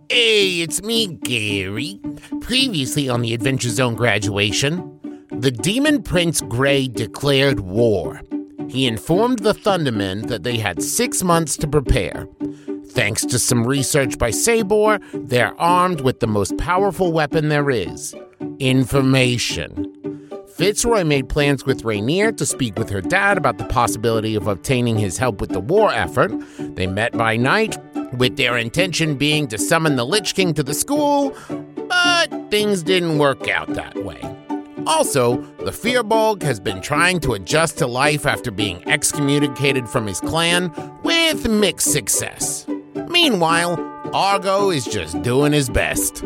Hey, it's me, Gary. Previously on the Adventure Zone graduation, the Demon Prince Grey declared war. He informed the Thundermen that they had 6 months to prepare. Thanks to some research by Sabor, they're armed with the most powerful weapon there is, information. Fitzroy made plans with Rainier to speak with her dad about the possibility of obtaining his help with the war effort. They met by night, with their intention being to summon the Lich King to the school, but things didn't work out that way. Also, the Firbolg has been trying to adjust to life after being excommunicated from his clan with mixed success. Meanwhile, Argo is just doing his best.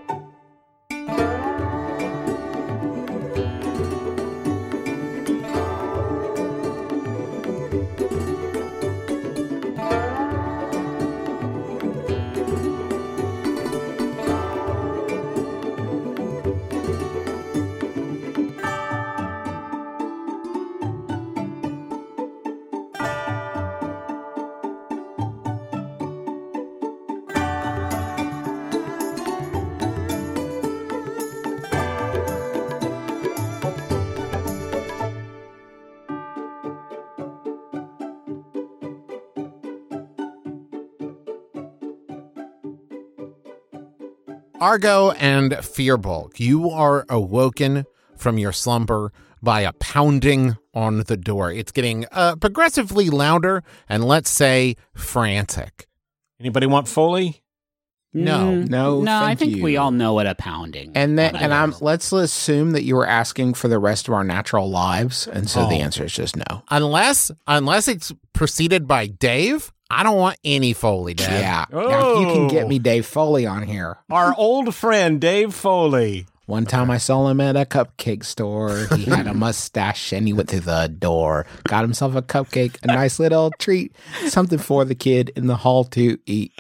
Argo and Firbolg, you are awoken from your slumber by a pounding on the door. It's getting progressively louder and, let's say, frantic. Anybody want Foley? No, I think you. we all know what a pounding. Let's assume that you were asking for the rest of our natural lives, and so the answer is just no. Unless it's preceded by Dave, I don't want any Foley, Dad. Yeah. Now, you can get me Dave Foley on here. Our old friend, Dave Foley. One time I saw him at a cupcake store. He had a mustache and he went through the door. Got himself a cupcake, a nice little treat, something for the kid in the hall to eat.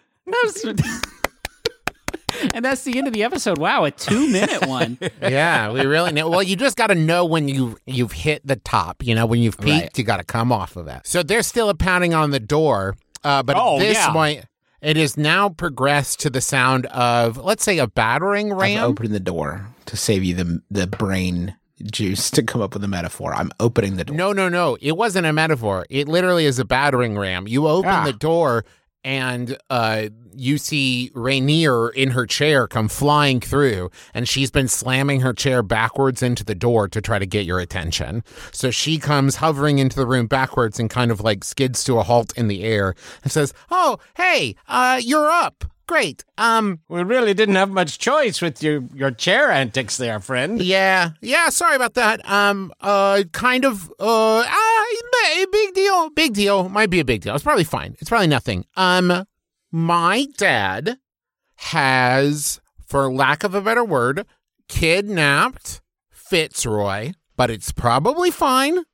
And that's the end of the episode. Wow, a 2-minute one. Yeah, we really know. Well, you just got to know when you've hit the top. You know, when you've peaked, Right. you got to come off of that. So there's still a pounding on the door, but at this point, it has now progressed to the sound of, let's say, a battering ram. I'm opening the door to save you the brain juice to come up with a metaphor. I'm opening the door. No. It wasn't a metaphor. It literally is a battering ram. You open the door, and you see Rainier in her chair come flying through, and she's been slamming her chair backwards into the door to try to get your attention. So she comes hovering into the room backwards and kind of like skids to a halt in the air and says, "Oh, hey, you're up. Great. We really didn't have much choice with your chair antics there, friend. Yeah, sorry about that. Big deal. Might be a big deal. It's probably fine. It's probably nothing. My dad has, for lack of a better word, kidnapped Fitzroy, but it's probably fine.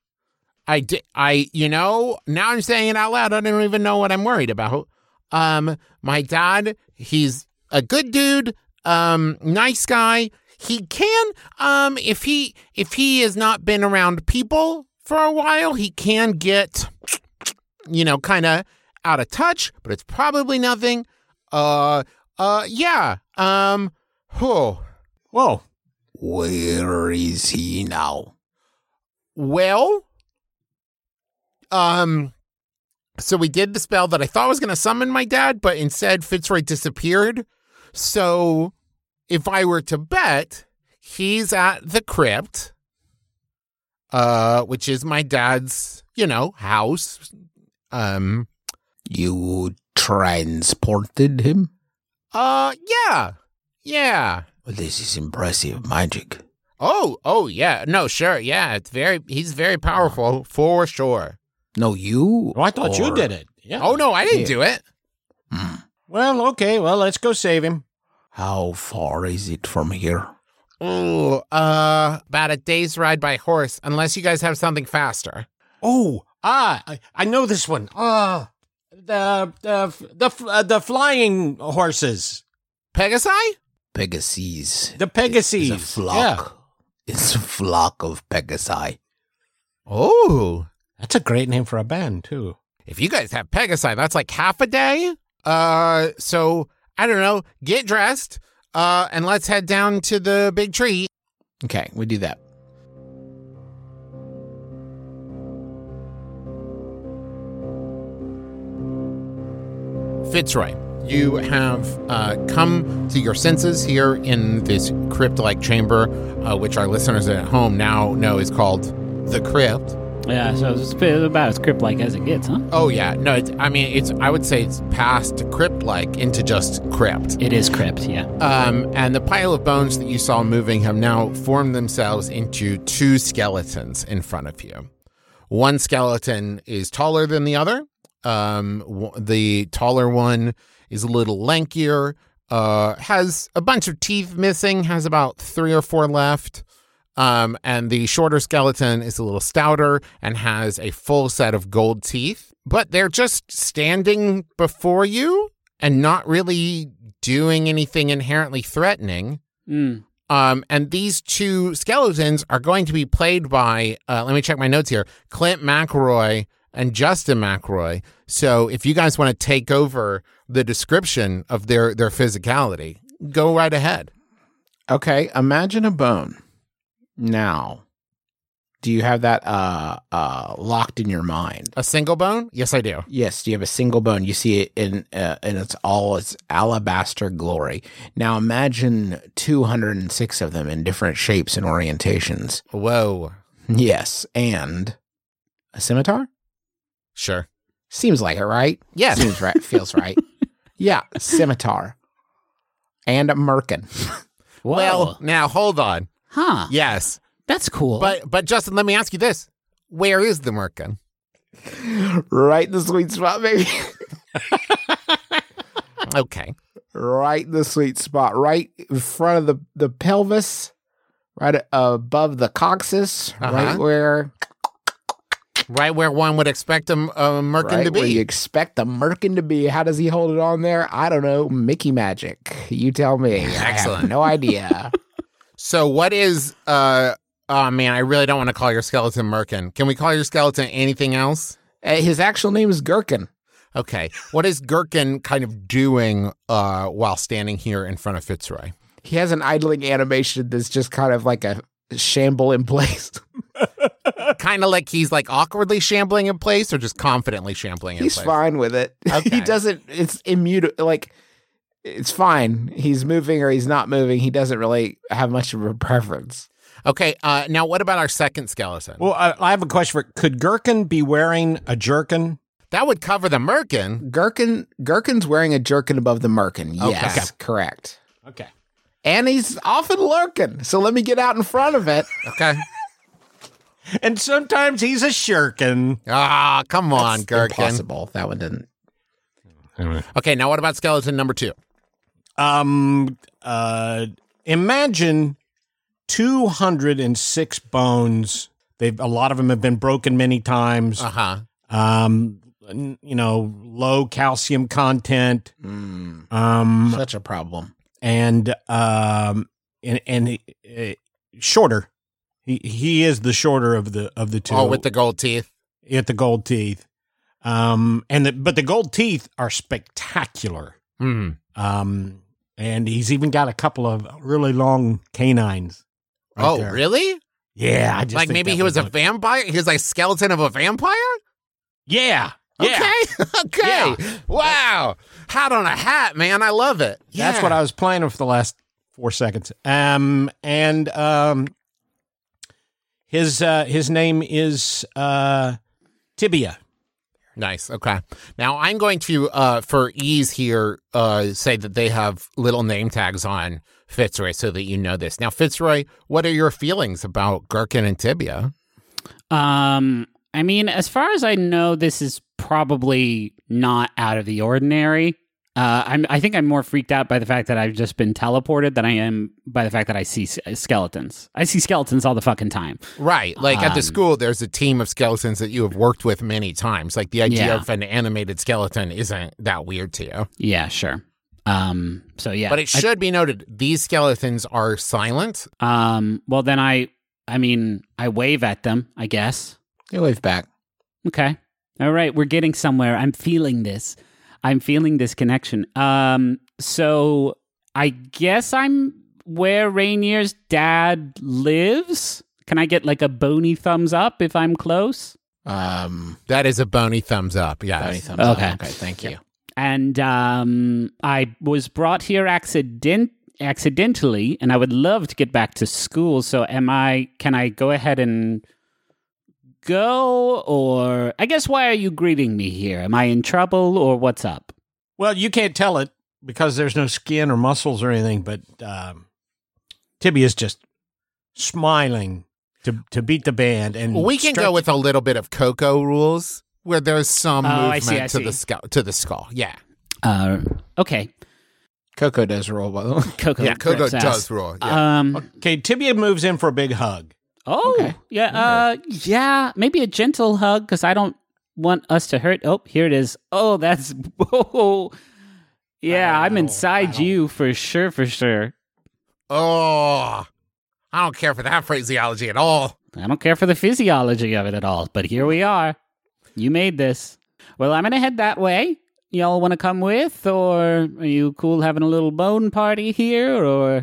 Now I'm saying it out loud. I don't even know what I'm worried about. My dad, he's a good dude, nice guy. He can, if he has not been around people for a while, he can get, kind of out of touch, but it's probably nothing. Whoa. Where is he now? Well, so we did the spell that I thought was going to summon my dad, but instead Fitzroy disappeared. So if I were to bet, he's at the crypt, which is my dad's, house. You transported him? Yeah. Well, this is impressive magic. Oh, yeah. No, sure. Yeah, he's very powerful for sure. No, you? Oh, I thought you did it. Yeah. Oh, no, I didn't do it. Well, okay. Well, let's go save him. How far is it from here? Oh, about a day's ride by horse, unless you guys have something faster. Oh, I know this one. The flying horses. Pegasi? Pegasus. The Pegasus. It's a flock. Yeah. It's a flock of Pegasi. Oh. That's a great name for a band, too. If you guys have Pegasi, that's like half a day. So I don't know, get dressed, and let's head down to the big tree. Okay, we do that. Fitzroy, you have come to your senses here in this crypt-like chamber, which our listeners at home now know is called the Crypt. Yeah, so it's about as crypt-like as it gets, huh? Oh yeah, no, I would say it's past crypt-like into just crypt. It is crypt, yeah. And the pile of bones that you saw moving have now formed themselves into two skeletons in front of you. One skeleton is taller than the other. The taller one is a little lankier, has a bunch of teeth missing, has about 3 or 4 left. And the shorter skeleton is a little stouter and has a full set of gold teeth, but they're just standing before you and not really doing anything inherently threatening. And these two skeletons are going to be played by, let me check my notes here, Clint McElroy and Justin McElroy. So if you guys want to take over the description of their physicality, go right ahead. Okay, imagine a bone. Now, do you have that locked in your mind? A single bone? Yes, I do. Yes, you have a single bone. You see it in its alabaster glory. Now imagine 206 of them in different shapes and orientations. Whoa. Yes, and a scimitar? Sure. Seems like it, right? Yes. Seems right. Feels right. Yeah, scimitar. And a merkin. Whoa. Well, now hold on. Huh. Yes. That's cool. But Justin, let me ask you this. Where is the merkin? Right in the sweet spot, baby. Okay. Right in the sweet spot. Right in front of the pelvis. Right above the coccyx. Right where... Right where one would expect a merkin right to be. Where you expect the merkin to be. How does he hold it on there? I don't know. Mickey magic. You tell me. Excellent. I have no idea. So what is, oh man, I really don't want to call your skeleton merkin. Can we call your skeleton anything else? His actual name is Gherkin. Okay. What is Gherkin kind of doing while standing here in front of Fitzroy? He has an idling animation that's just kind of like a shamble in place. Kind of like he's like awkwardly shambling in place or just confidently shambling in place? He's fine with it. Okay. He doesn't, it's immutable. Like, it's fine. He's moving or he's not moving. He doesn't really have much of a preference. Okay. Now, what about our second skeleton? Well, I have a question for. Could Gherkin be wearing a jerkin? That would cover the merkin. Gherkin's wearing a jerkin above the merkin. Yes, correct. Okay. And he's often lurking. So let me get out in front of it. Okay. And sometimes he's a shirkin. Ah, come on, Gherkin. Impossible. That one didn't. Okay, now what about skeleton number 2? Imagine 206 bones. A lot of them have been broken many times. Low calcium content. Such a problem. And shorter. He is the shorter of the two. Oh, with the gold teeth. With the gold teeth. But the gold teeth are spectacular. And he's even got a couple of really long canines. Right there. Really? Yeah, I just like think maybe he was a vampire. He was like skeleton of a vampire. Yeah. Okay. Okay. Yeah. Wow. Hat on a hat, man. I love it. That's Yeah. what I was playing with for the last 4 seconds. His name is Tibia. Nice. Okay. Now I'm going to, for ease here, say that they have little name tags on Fitzroy so that you know this. Now, Fitzroy, what are your feelings about Gherkin and Tibia? I mean, as far as I know, this is probably not out of the ordinary. I think I'm more freaked out by the fact that I've just been teleported than I am by the fact that I see skeletons. I see skeletons all the fucking time. Right. Like at the school, there's a team of skeletons that you have worked with many times. Like the idea of an animated skeleton isn't that weird to you. Yeah, sure. So yeah. But it should be noted, these skeletons are silent. Well, then I wave at them, I guess. You wave back. Okay. All right. We're getting somewhere. I'm feeling this. I'm feeling this connection. So I guess I'm where Rainier's dad lives. Can I get like a bony thumbs up if I'm close? That is a bony thumbs up. Yes. Bony thumbs up. Okay. Okay, thank you. And I was brought here accidentally, and I would love to get back to school. So can I go ahead and go? Or I guess, why are you greeting me here? Am I in trouble or what's up? Well, you can't tell it because there's no skin or muscles or anything, but Tibby is just smiling to beat the band. And We can go with a little bit of Coco rules where there's some movement I see. to the skull. Yeah. Okay. Coco does roll, by the way. Coco. Yeah, Coco rips ass. does rule. Yeah. Okay, Tibia moves in for a big hug. Oh, Okay. yeah. Yeah, maybe a gentle hug because I don't want us to hurt. Oh, here it is. Oh, that's. Oh, yeah, I'm inside you for sure. For sure. Oh, I don't care for that phraseology at all. I don't care for the physiology of it at all, but here we are. You made this. Well, I'm going to head that way. Y'all want to come with, or are you cool having a little bone party here, or...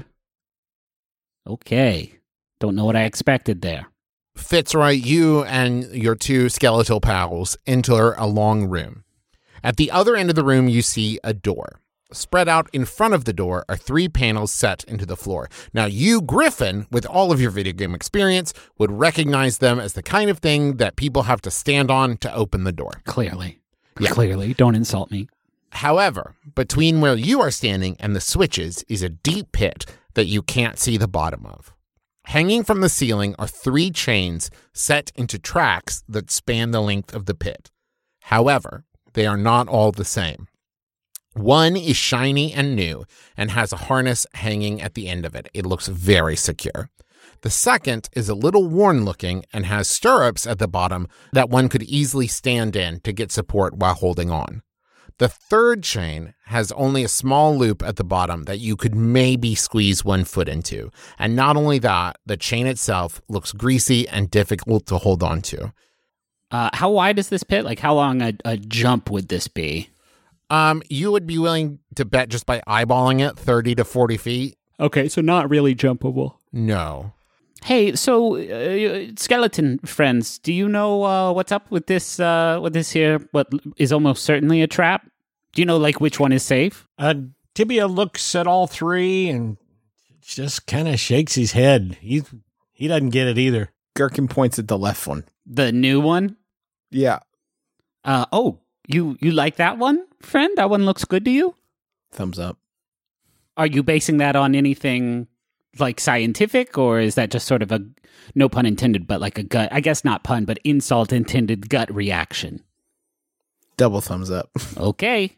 Okay. Don't know what I expected there. Fitzroy, you and your two skeletal pals enter a long room. At the other end of the room, you see a door. Spread out in front of the door are 3 panels set into the floor. Now, you, Griffin, with all of your video game experience, would recognize them as the kind of thing that people have to stand on to open the door. Clearly. Yeah. Clearly. Don't insult me. However, between where you are standing and the switches is a deep pit that you can't see the bottom of. Hanging from the ceiling are 3 chains set into tracks that span the length of the pit. However, they are not all the same. One is shiny and new and has a harness hanging at the end of it. It looks very secure. The second is a little worn looking and has stirrups at the bottom that one could easily stand in to get support while holding on. The third chain has only a small loop at the bottom that you could maybe squeeze 1 foot into. And not only that, the chain itself looks greasy and difficult to hold on to. How wide is this pit? Like, how long a jump would this be? You would be willing to bet just by eyeballing it 30 to 40 feet? Okay, so not really jumpable. No. Hey, so skeleton friends, do you know what's up with this here? What is almost certainly a trap? Do you know like which one is safe? Tibia looks at all 3 and just kind of shakes his head. He doesn't get it either. Gherkin points at the left one. The new one? Yeah. Oh, you like that one, friend? That one looks good to you? Thumbs up. Are you basing that on anything like scientific, or is that just sort of a, no pun intended, but like a gut, I guess not pun, but insult intended gut reaction? Double thumbs up. Okay.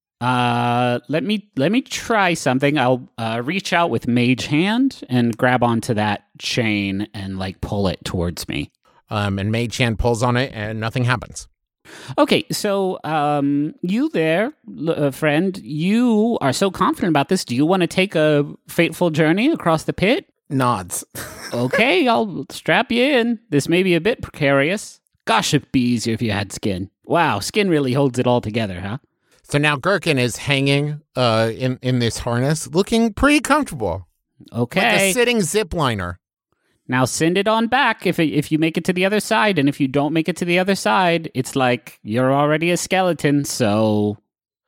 Let me try something. I'll reach out with mage hand and grab onto that chain and like pull it towards me. And Mage Hand pulls on it and nothing happens. Okay, so you there, friend, you are so confident about this. Do you want to take a fateful journey across the pit? Nods. Okay, I'll strap you in. This may be a bit precarious. Gosh, it'd be easier if you had skin. Wow, skin really holds it all together, huh? So now Gherkin is hanging in this harness, looking pretty comfortable. Okay. Like a sitting zipliner. Now send it on back if you make it to the other side, and if you don't make it to the other side, it's like you're already a skeleton, so...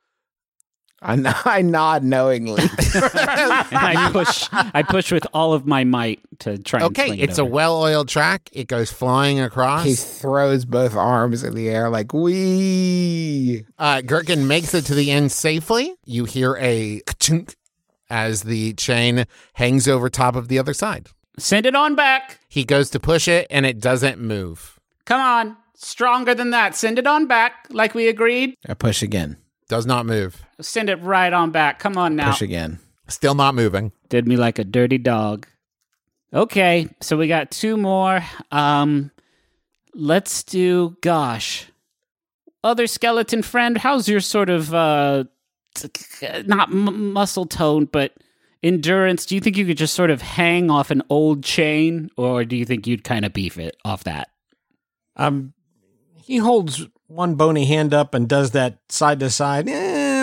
I nod knowingly. And I push with all of my might to try and Okay, swing it it's a over. well-oiled track. It goes flying across. He throws both arms in the air like, wee. Gherkin makes it to the end safely. You hear a ka-chunk as the chain hangs over top of the other side. Send it on back. He goes to push it, and it doesn't move. Come on. Stronger than that. Send it on back, like we agreed. I push again. Does not move. Send it right on back. Come on now. Push again. Still not moving. Did me like a dirty dog. Okay, so we got 2 more. Let's do, other skeleton friend, how's your sort of, not muscle tone, but endurance? Do you think you could just sort of hang off an old chain, or do you think you'd kind of beef it off that? He holds one bony hand up and does that side to side.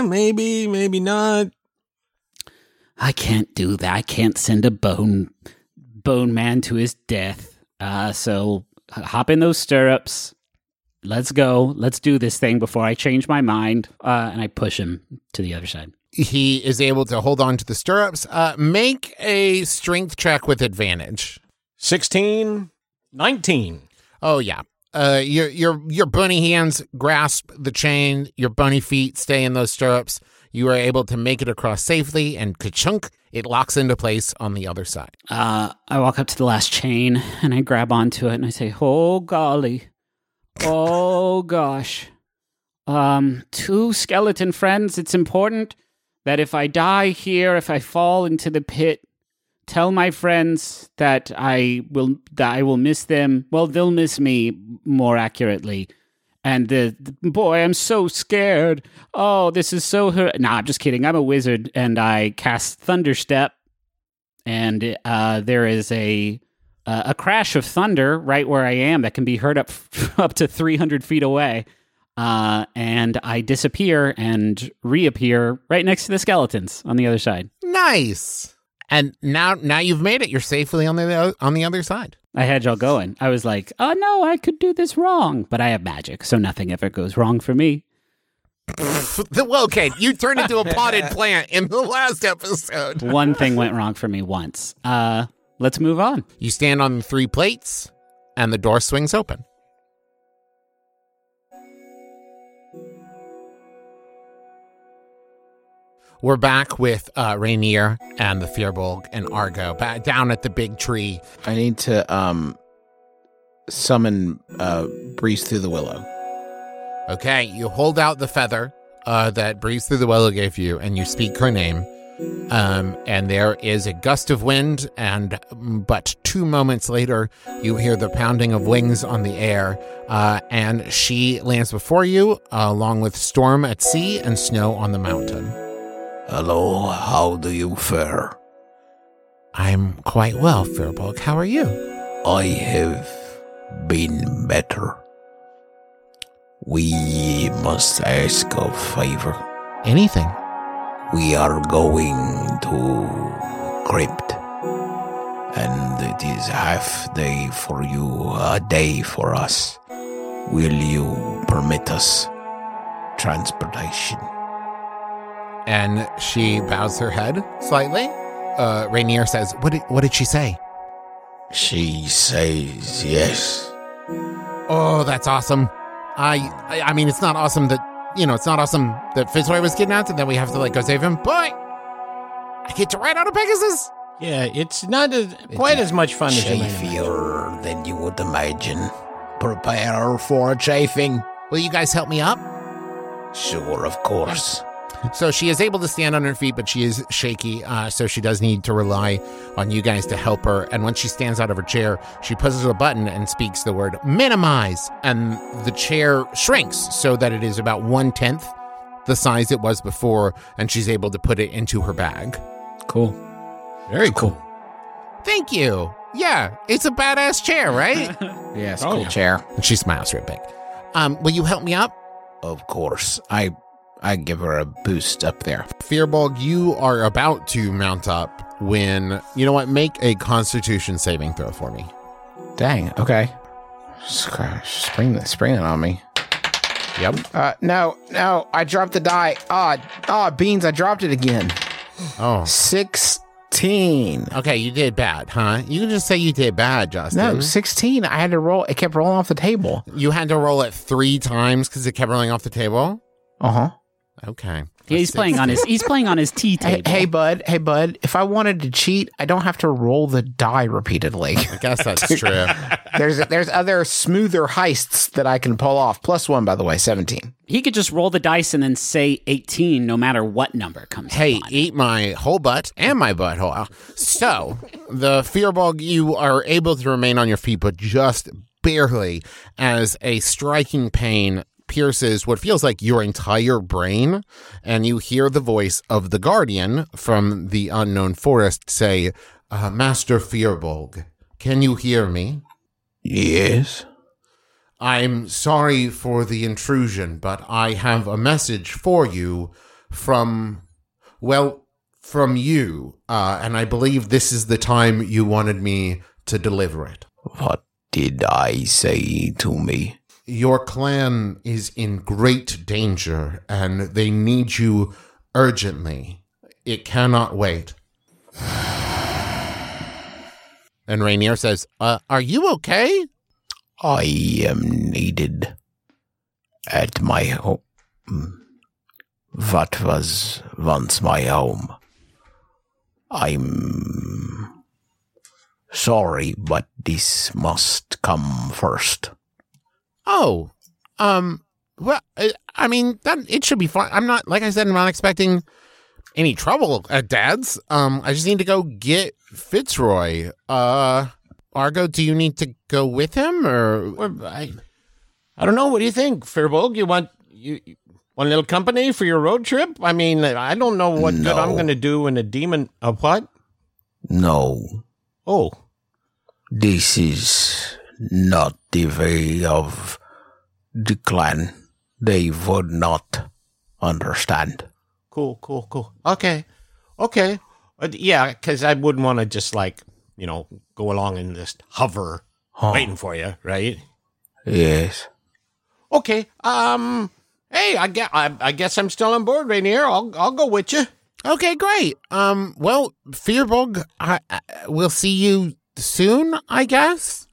maybe, maybe not. I can't do that. I can't send a bone man to his death. So hop in those stirrups. Let's go. Let's do this thing before I change my mind. And I push him to the other side. He is able to hold on to the stirrups. Make a strength check with advantage. 16, 19. Oh, yeah. Your bunny hands grasp the chain. Your bunny feet stay in those stirrups. You are able to make it across safely, and ka-chunk, it locks into place on the other side. I walk up to the last chain, and I grab onto it, and I say, oh, golly. Oh, gosh. 2 skeleton friends, it's important that if I die here, if I fall into the pit, tell my friends that I will miss them. Well, they'll miss me, more accurately. And boy, I'm so scared. Oh, this is so Nah, I'm just kidding. I'm a wizard, and I cast Thunderstep, and there is a crash of thunder right where I am that can be heard up to 300 feet away. And I disappear and reappear right next to the skeletons on the other side. Nice. And now you've made it. You're safely on the other side. I had y'all going. I was like, oh no, I could do this wrong. But I have magic, so nothing ever goes wrong for me. Well, okay, you turned into a potted plant in the last episode. One thing went wrong for me once. Let's move on. You stand on 3 plates, and the door swings open. We're back with Rainier and the Firbolg and Argo back down at the big tree. I need to summon Breeze Through the Willow. Okay, you hold out the feather that Breeze Through the Willow gave you, and you speak her name. And there is a gust of wind, but 2 moments later, you hear the pounding of wings on the air, and she lands before you, along with storm at sea and snow on the mountain. Hello, how do you fare? I'm quite well, Firbolg. How are you? I have been better. We must ask a favor. Anything. We are going to Crypt, and it is half day for you, a day for us. Will you permit us transportation? And she bows her head slightly. Rainier says, What did she say? She says yes. Oh, that's awesome. I mean, it's not awesome that, it's not awesome that Fitzroy was kidnapped and then we have to, go save him, but I get to ride on a Pegasus. Yeah, it's not quite as much fun as you might imagine. Chafier than you would imagine. Prepare for a chafing. Will you guys help me up? Sure, of course. So she is able to stand on her feet, but she is shaky, so she does need to rely on you guys to help her. And when she stands out of her chair, she pushes a button and speaks the word minimize, and the chair shrinks so that it is about 1/10 the size it was before, and she's able to put it into her bag. Cool. Very cool. Thank you. Yeah, it's a badass chair, right? Yeah, it's a cool chair. And she smiles real big. Will you help me up? Of course. I give her a boost up there. Firbolg, you are about to mount up when, make a Constitution saving throw for me. Dang, okay. Spring it on me. Yep. No, I dropped the die. Beans, I dropped it again. Oh. 16. Okay, you did bad, huh? You can just say you did bad, Justin. No, 16. I had to roll. It kept rolling off the table. You had to roll it 3 times because it kept rolling off the table? Uh-huh. Okay. Yeah, he's playing on his tea table. Hey, bud. If I wanted to cheat, I don't have to roll the die repeatedly. I guess that's true. There's other smoother heists that I can pull off. +1, by the way, 17. He could just roll the dice and then say 18 no matter what number comes Hey, on. eat my whole butt and my butthole. So, the Firbolg, you are able to remain on your feet, but just barely, as a striking pain pierces what feels like your entire brain, and you hear the voice of the Guardian from the unknown forest say, Master Firbolg, can you hear me? Yes. I'm sorry for the intrusion, but I have a message for you from you, and I believe this is the time you wanted me to deliver it. What did I say to me? Your clan is in great danger, and they need you urgently. It cannot wait. And Rainier says, are you okay? I am needed at my home. What was once my home. I'm sorry, but this must come first. Oh, well, I mean, it should be fine. I'm not, like I said, I'm not expecting any trouble at Dad's. I just need to go get Fitzroy. Argo, do you need to go with him, or I don't know. What do you think, Firbolg? You want one little company for your road trip? I mean, I don't know what good I'm going to do in a demon. What? No. Oh, This is not the way of the clan. They would not understand. cool. Okay. Yeah, because I wouldn't want to just go along and just hover waiting for you, right? Yes. Okay. Hey, I guess I'm still on board, Rainier. I'll go with you. okay, great. Well, Firbolg, we'll see you soon, I guess.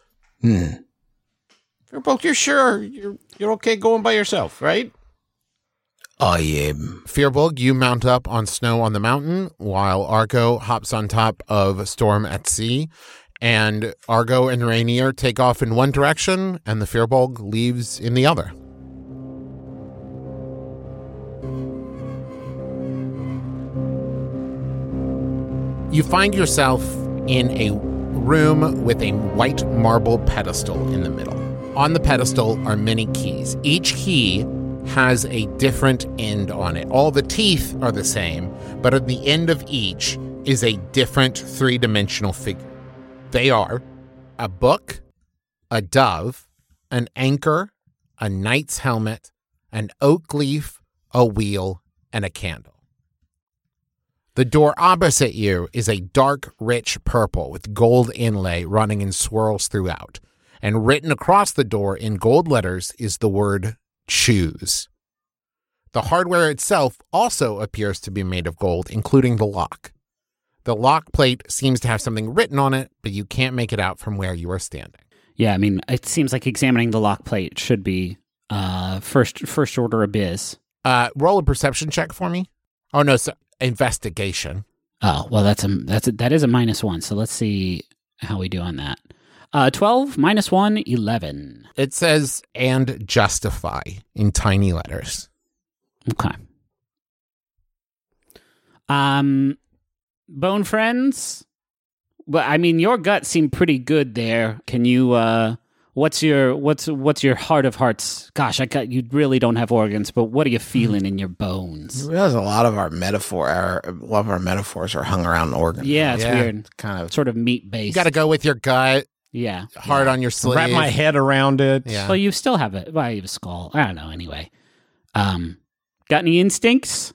Firbolg, you're sure you're okay going by yourself, right? I am. Firbolg, you mount up on Snow on the Mountain, while Argo hops on top of Storm at Sea. And Argo and Rainier take off in one direction, and the Firbolg leaves in the other. You find yourself in a room with a white marble pedestal in the middle. On the pedestal are many keys. Each key has a different end on it. All the teeth are the same, but at the end of each is a different three-dimensional figure. They are a book, a dove, an anchor, a knight's helmet, an oak leaf, a wheel, and a candle. The door opposite you is a dark, rich purple with gold inlay running in swirls throughout. And written across the door in gold letters is the word choose. The hardware itself also appears to be made of gold, including the lock. The lock plate seems to have something written on it, but you can't make it out from where you are standing. Yeah, I mean, it seems like examining the lock plate should be first order abyss. Roll a perception check for me. Oh no, investigation. Oh, well, that is a -1. So let's see how we do on that. 12 -1, 11. It says "and justify" in tiny letters. Okay. Bone friends. Well, I mean, your gut seemed pretty good there. Can you? What's your heart of hearts? Gosh, you really don't have organs, but what are you feeling in your bones? You realize a lot of our metaphors are hung around organs. Yeah, it's weird. Kind of Sort of meat based. You got to go with your gut. Yeah. Hard on your sleeve. Wrap my head around it. Yeah. Well, you still have you have a skull. I don't know. Anyway, got any instincts?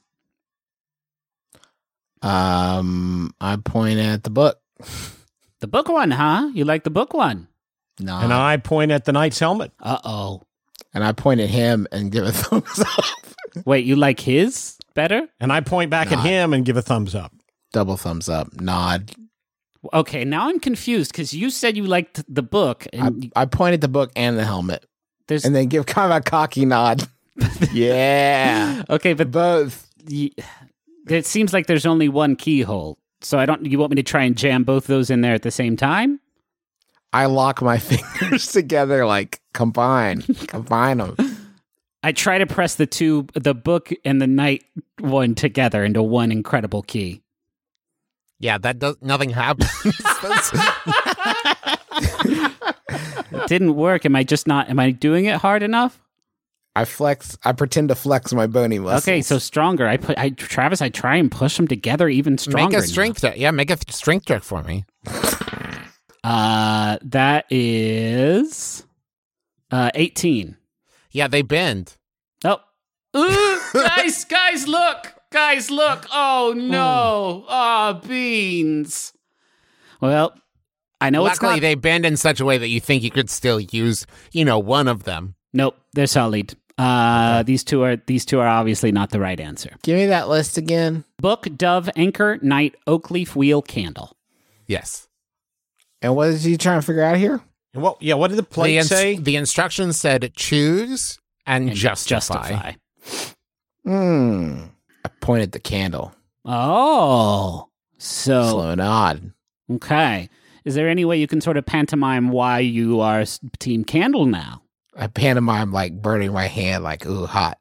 I point at the book. The book one, huh? You like the book one? No. And I point at the knight's helmet. Uh-oh. And I point at him and give a thumbs up. Wait, you like his better? And I point back at him and give a thumbs up. Double thumbs up. Nod. Okay, now I'm confused because you said you liked the book. And I point at the book and the helmet. there's And then give kind of a cocky nod. Yeah. okay, but Both. it seems like there's only one keyhole. So you want me to try and jam both those in there at the same time? I lock my fingers together, like combine them. I try to press the book and the night one together into one incredible key. Yeah, nothing happens. It didn't work. Am I doing it hard enough? I pretend to flex my bony muscles. Okay, so stronger. Travis, I try and push them together even stronger. Make a strength check. Yeah, make a strength check for me. That is 18. Yeah, they bend. Oh, Ooh, guys, look. Guys, look. Oh, no. Oh, beans. Well, I know it's Luckily, not... they bend in such a way that you think you could still use, one of them. Nope, they're sullied. These two are obviously not the right answer. Give me that list again. Book, dove, anchor, knight, oak leaf, wheel, candle. Yes. And what is he trying to figure out here? What did the plate say? The instructions said choose and justify. I pointed the candle. Oh, so Slow and odd. okay. Is there any way you can sort of pantomime why you are Team Candle now? I pantomime like burning my hand, like, ooh, hot.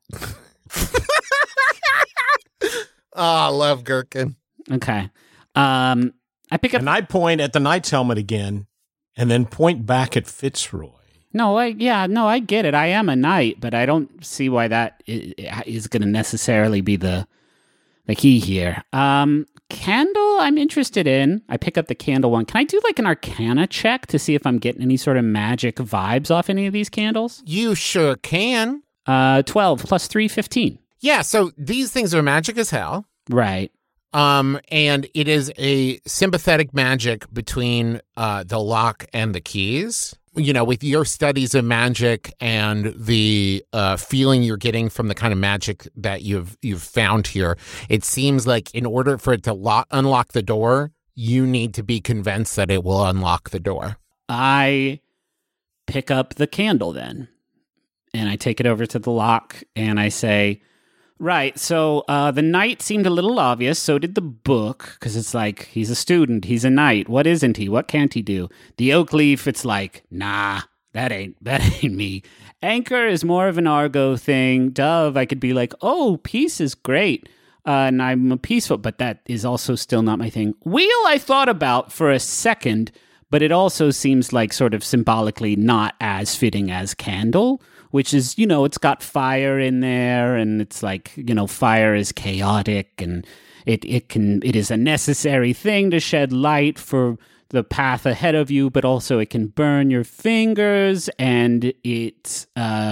I love Gherkin. Okay. I pick up. And I point at the knight's helmet again, and then point back at Fitzroy. No, I get it. I am a knight, but I don't see why that is going to necessarily be the key here. Candle, I'm interested in. I pick up the candle one. Can I do like an Arcana check to see if I'm getting any sort of magic vibes off any of these candles? You sure can. 12 plus 3, 15. Yeah, so these things are magic as hell. Right. And it is a sympathetic magic between the lock and the keys. With your studies of magic and the feeling you're getting from the kind of magic that you've found here, it seems like in order for it to unlock the door, you need to be convinced that it will unlock the door. I pick up the candle then, and I take it over to the lock, and I say, right, so the knight seemed a little obvious, so did the book, because it's like, he's a student, he's a knight, what isn't he, what can't he do? The oak leaf, it's like, nah, that ain't me. Anchor is more of an Argo thing. Dove, I could be like, oh, peace is great, and I'm a peaceful, but that is also still not my thing. Wheel I thought about for a second, but it also seems like sort of symbolically not as fitting as candle, which is, it's got fire in there, and it's like, fire is chaotic, and it is a necessary thing to shed light for the path ahead of you, but also it can burn your fingers, and it's,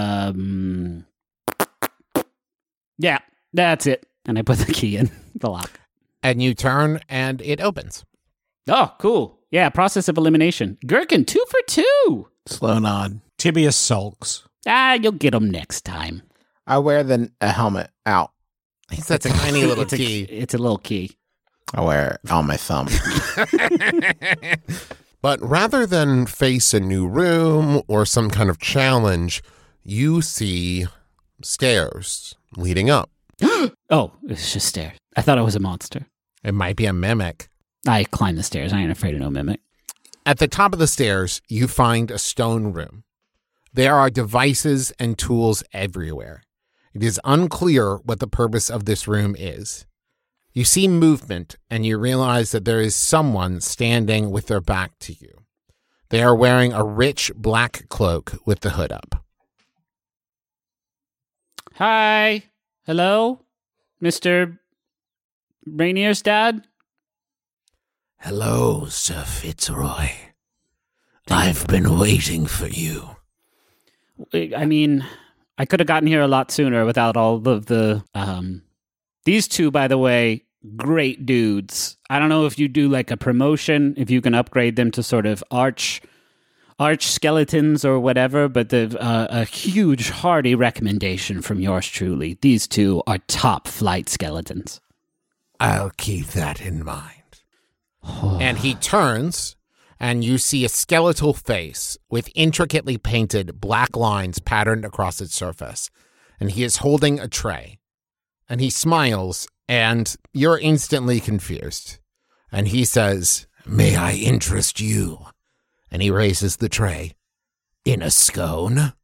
yeah, that's it. And I put the key in the lock. And you turn, and it opens. Oh, cool. Yeah, process of elimination. Gherkin, 2 for 2. Slow and odd. Tibia sulks. You'll get them next time. I wear a helmet out. That's a tiny little key. It's a little key. I wear it on my thumb. But rather than face a new room or some kind of challenge, you see stairs leading up. Oh, it's just stairs. I thought it was a monster. It might be a mimic. I climb the stairs. I ain't afraid of no mimic. At the top of the stairs, you find a stone room. There are devices and tools everywhere. It is unclear what the purpose of this room is. You see movement, and you realize that there is someone standing with their back to you. They are wearing a rich black cloak with the hood up. Hi. Hello? Mr. Rainier's dad? Hello, Sir Fitzroy. I've been waiting for you. I mean, I could have gotten here a lot sooner without all of the, these two, by the way, great dudes. I don't know if you do like a promotion, if you can upgrade them to sort of arch skeletons or whatever, but a huge hearty recommendation from yours truly. These two are top flight skeletons. I'll keep that in mind. And he turns, and you see a skeletal face with intricately painted black lines patterned across its surface. And he is holding a tray. And he smiles, and you're instantly confused. And he says, May I interest you? And he raises the tray. In a scone?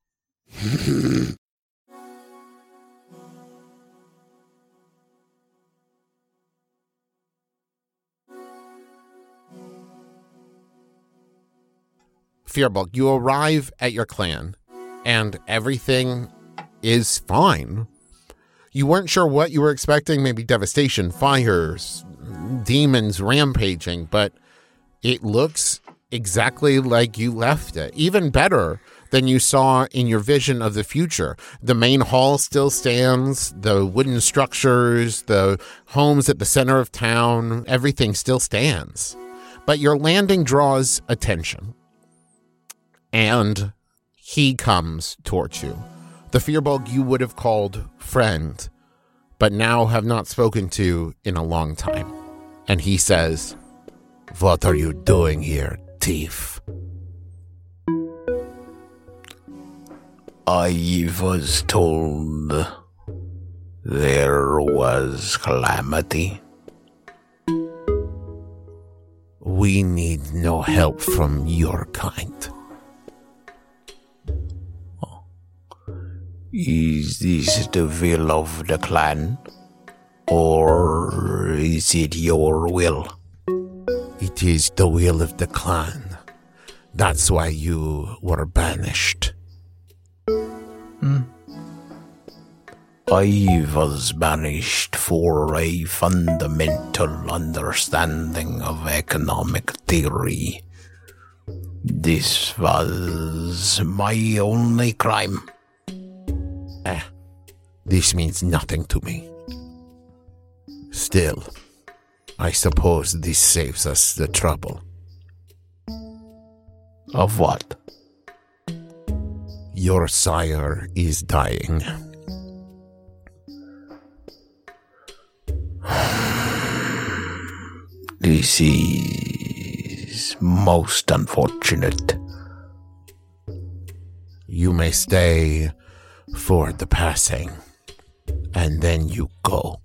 Firbolg, you arrive at your clan, and everything is fine. You weren't sure what you were expecting, maybe devastation, fires, demons rampaging, but it looks exactly like you left it. Even better, than you saw in your vision of the future. The main hall still stands, the wooden structures, the homes at the center of town, everything still stands. But your landing draws attention. And he comes towards you. The Firbolg you would have called friend, but now have not spoken to in a long time. And he says, "What are you doing here, thief?" I was told there was calamity. We need no help from your kind. Is this the will of the clan? Or is it your will? It is the will of the clan. That's why you were banished. I was banished for a fundamental understanding of economic theory. This was my only crime. This means nothing to me. Still, I suppose this saves us the trouble. Of what? Your sire is dying. This is most unfortunate. You may stay for the passing, and then you go.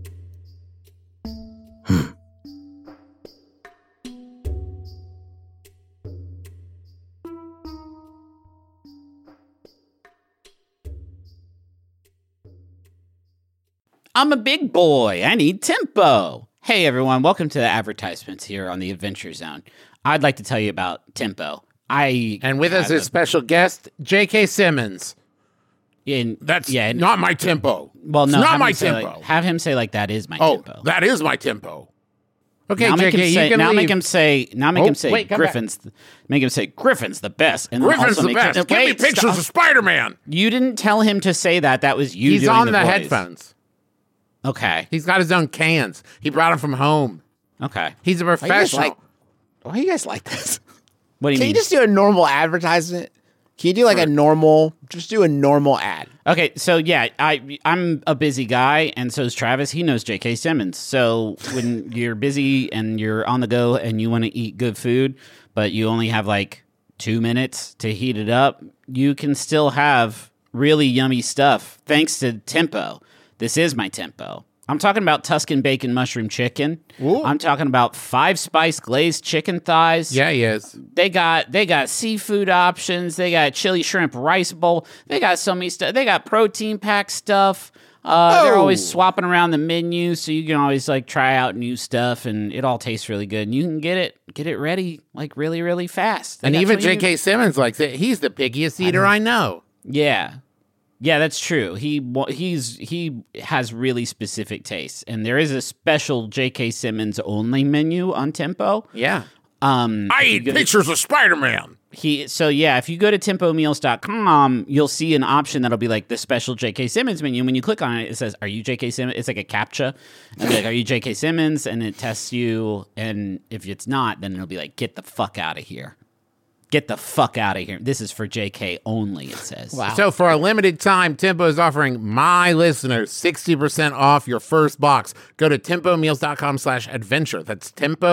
I'm a big boy. I need tempo. Hey, everyone. Welcome to the advertisements here on the Adventure Zone. I'd like to tell you about tempo. And with us is special guest, J.K. Simmons. That's not my tempo. Well, no, it's not my tempo. Have him say like that is my tempo. That is my tempo. Okay, now J.K., you can leave. Make him say Griffin's. Make him say Griffin's the best. And Griffin's the best. Give me pictures of Spider-Man. You didn't tell him to say that. That was you. He's doing on the the voice. headphones. Okay. He's got his own cans. He brought them from home. Okay. He's a professional. Why do you guys like this? What do you Can mean? you just do a normal advertisement? Can you do like just do a normal ad? Okay, so yeah, I'm a busy guy, and so is Travis. He knows J.K. Simmons. So when you're busy and you're on the go and you want to eat good food, but you only have like 2 minutes to heat it up, you can still have really yummy stuff thanks to Tempo. This is my tempo. I'm talking about Tuscan bacon mushroom chicken. Ooh. I'm talking about 5-spice glazed chicken thighs. Yeah, he is. They got seafood options. They got chili shrimp rice bowl. They got so many stuff. They got protein pack stuff. They're always swapping around the menu, so you can always like try out new stuff, and it all tastes really good. And you can get it ready like really, really fast. And even J.K. Simmons likes it. He's the pickiest eater I know. Yeah. Yeah, that's true. He has really specific tastes, and there is a special J.K. Simmons only menu on Tempo. Yeah. I eat pictures of Spider-Man. If you go to tempomeals.com, you'll see an option that'll be like the special J.K. Simmons menu. When you click on it, it says, "Are you J.K. Simmons?" It's like a CAPTCHA. And it'll be like, "Are you J.K. Simmons?" And it tests you, and if it's not, then it'll be like, "Get the fuck out of here." Get the fuck out of here. This is for JK only, it says. Wow. So for a limited time, Tempo is offering my listeners 60% off your first box. Go to tempomeals.com/adventure. That's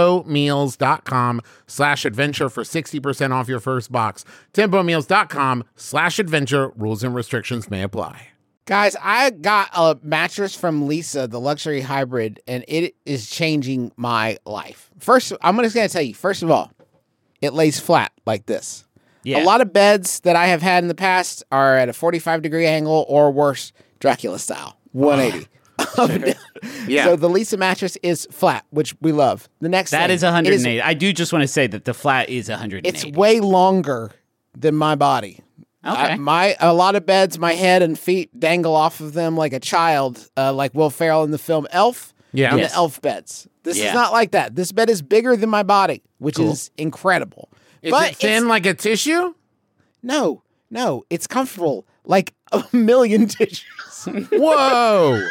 tempomeals.com/adventure for 60% off your first box. tempomeals.com/adventure. Rules and restrictions may apply. Guys, I got a mattress from Lisa, the luxury hybrid, and it is changing my life. First, I'm just going to tell you, first of all, it lays flat like this. Yeah. A lot of beds that I have had in the past are at a 45-degree angle or worse, Dracula style, 180. Yeah. So the Lisa mattress is flat, which we love. The next That thing, is 180. I do just want to say that the flat is 180. it's way longer than my body. Okay. A lot of beds, my head and feet dangle off of them like a child, like Will Ferrell in the film Elf. Yeah. And Yes. the Elf beds. This Yeah. is not like that. This bed is bigger than my body, which is incredible. Is it thin like a tissue? No, No, it's comfortable like a million tissues. Whoa!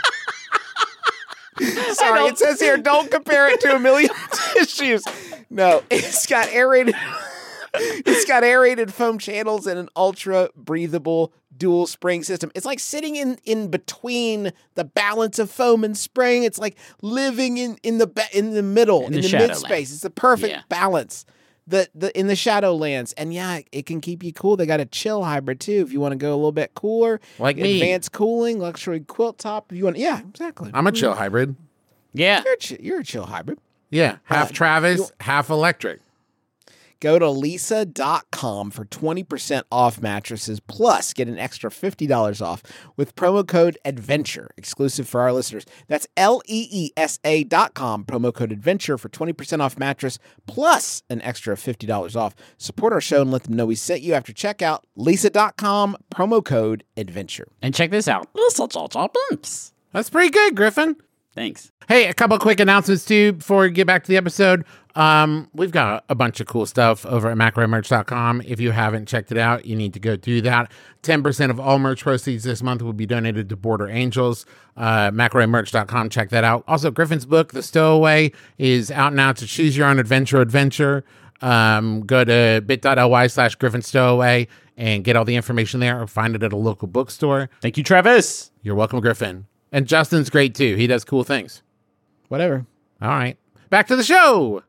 Sorry, it says here, don't compare it to a million tissues. No, it's got aerated. It's got aerated foam channels and an ultra breathable dual spring system. It's like sitting in between the balance of foam and spring. It's like living in the middle, in the mid space. It's the perfect balance. In the Shadowlands. And yeah, it can keep you cool. They got a chill hybrid too if you want to go a little bit cooler. Like me. Advanced cooling, luxury quilt top if you want. Yeah, exactly. I'm a chill hybrid. Yeah. You're a chill hybrid. Yeah, half Travis, half electric. Go to Leesa.com for 20% off mattresses, plus get an extra $50 off with promo code ADVENTURE, exclusive for our listeners. That's Leesa.com, promo code ADVENTURE for 20% off mattress, plus an extra $50 off. Support our show and let them know we sent you after checkout. Leesa.com, promo code ADVENTURE. And check this out. That's pretty good, Griffin. Thanks. Hey, a couple quick announcements too before we get back to the episode. We've got a bunch of cool stuff over at macromerch.com. If you haven't checked it out, you need to go do that. 10% of all merch proceeds this month will be donated to Border Angels. Macromerch.com, check that out. Also, Griffin's book, The Stowaway, is out now to choose your own adventure. Go to bit.ly/Griffin Stowaway and get all the information there, or find it at a local bookstore. Thank you, Travis. You're welcome, Griffin. And Justin's great too. He does cool things. Whatever. All right. Back to the show.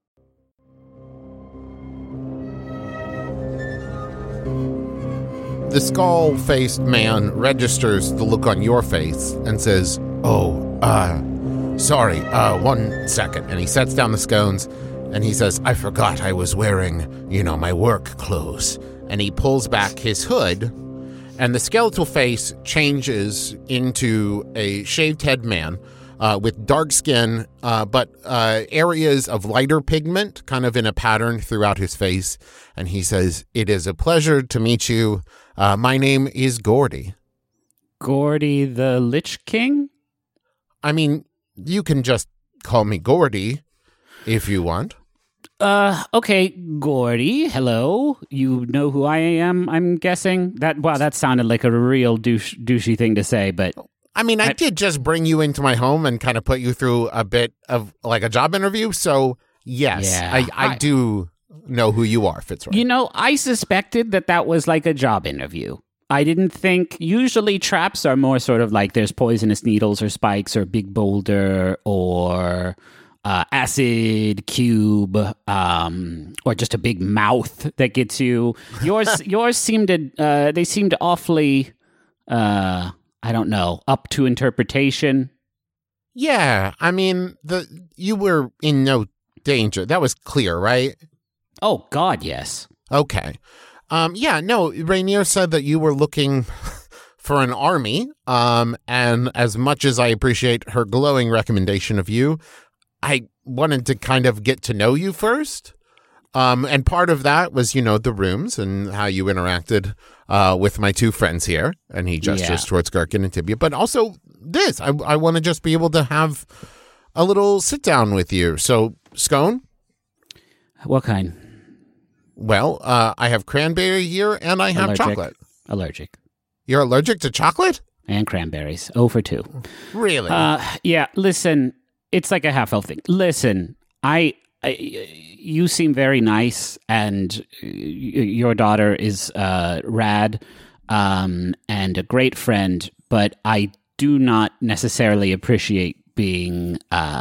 The skull-faced man registers the look on your face and says, sorry, 1 second. And he sets down the scones and he says, I forgot I was wearing, my work clothes. And he pulls back his hood, and the skeletal face changes into a shaved head man with dark skin, but areas of lighter pigment kind of in a pattern throughout his face. And he says, it is a pleasure to meet you. My name is Gordy. Gordy the Lich King? I mean, you can just call me Gordy if you want. Okay, Gordy, hello. You know who I am, I'm guessing? That sounded like a real douchey thing to say, but... I mean, I did just bring you into my home and kind of put you through a bit of, like, a job interview, so, yes, yeah, I do know who you are, Fitzroy. I suspected that was like a job interview. I didn't think... Usually traps are more sort of like there's poisonous needles or spikes or big boulder or... acid cube, or just a big mouth that gets you. Yours seemed to. They seemed awfully. I don't know, up to interpretation. Yeah, I mean, you were in no danger. That was clear, right? Oh God, yes. Okay. Yeah. No. Rainier said that you were looking for an army. And as much as I appreciate her glowing recommendation of you, I wanted to kind of get to know you first. And part of that was, the rooms and how you interacted with my two friends here. And he gestures towards Gherkin and Tibia. But also this. I want to just be able to have a little sit down with you. So, scone? What kind? Well, I have cranberry here and I have chocolate. Allergic. You're allergic to chocolate? And cranberries. 0 for 2. Really? Yeah, listen... It's like a half-elf thing. Listen, you seem very nice, and your daughter is rad and a great friend, but I do not necessarily appreciate being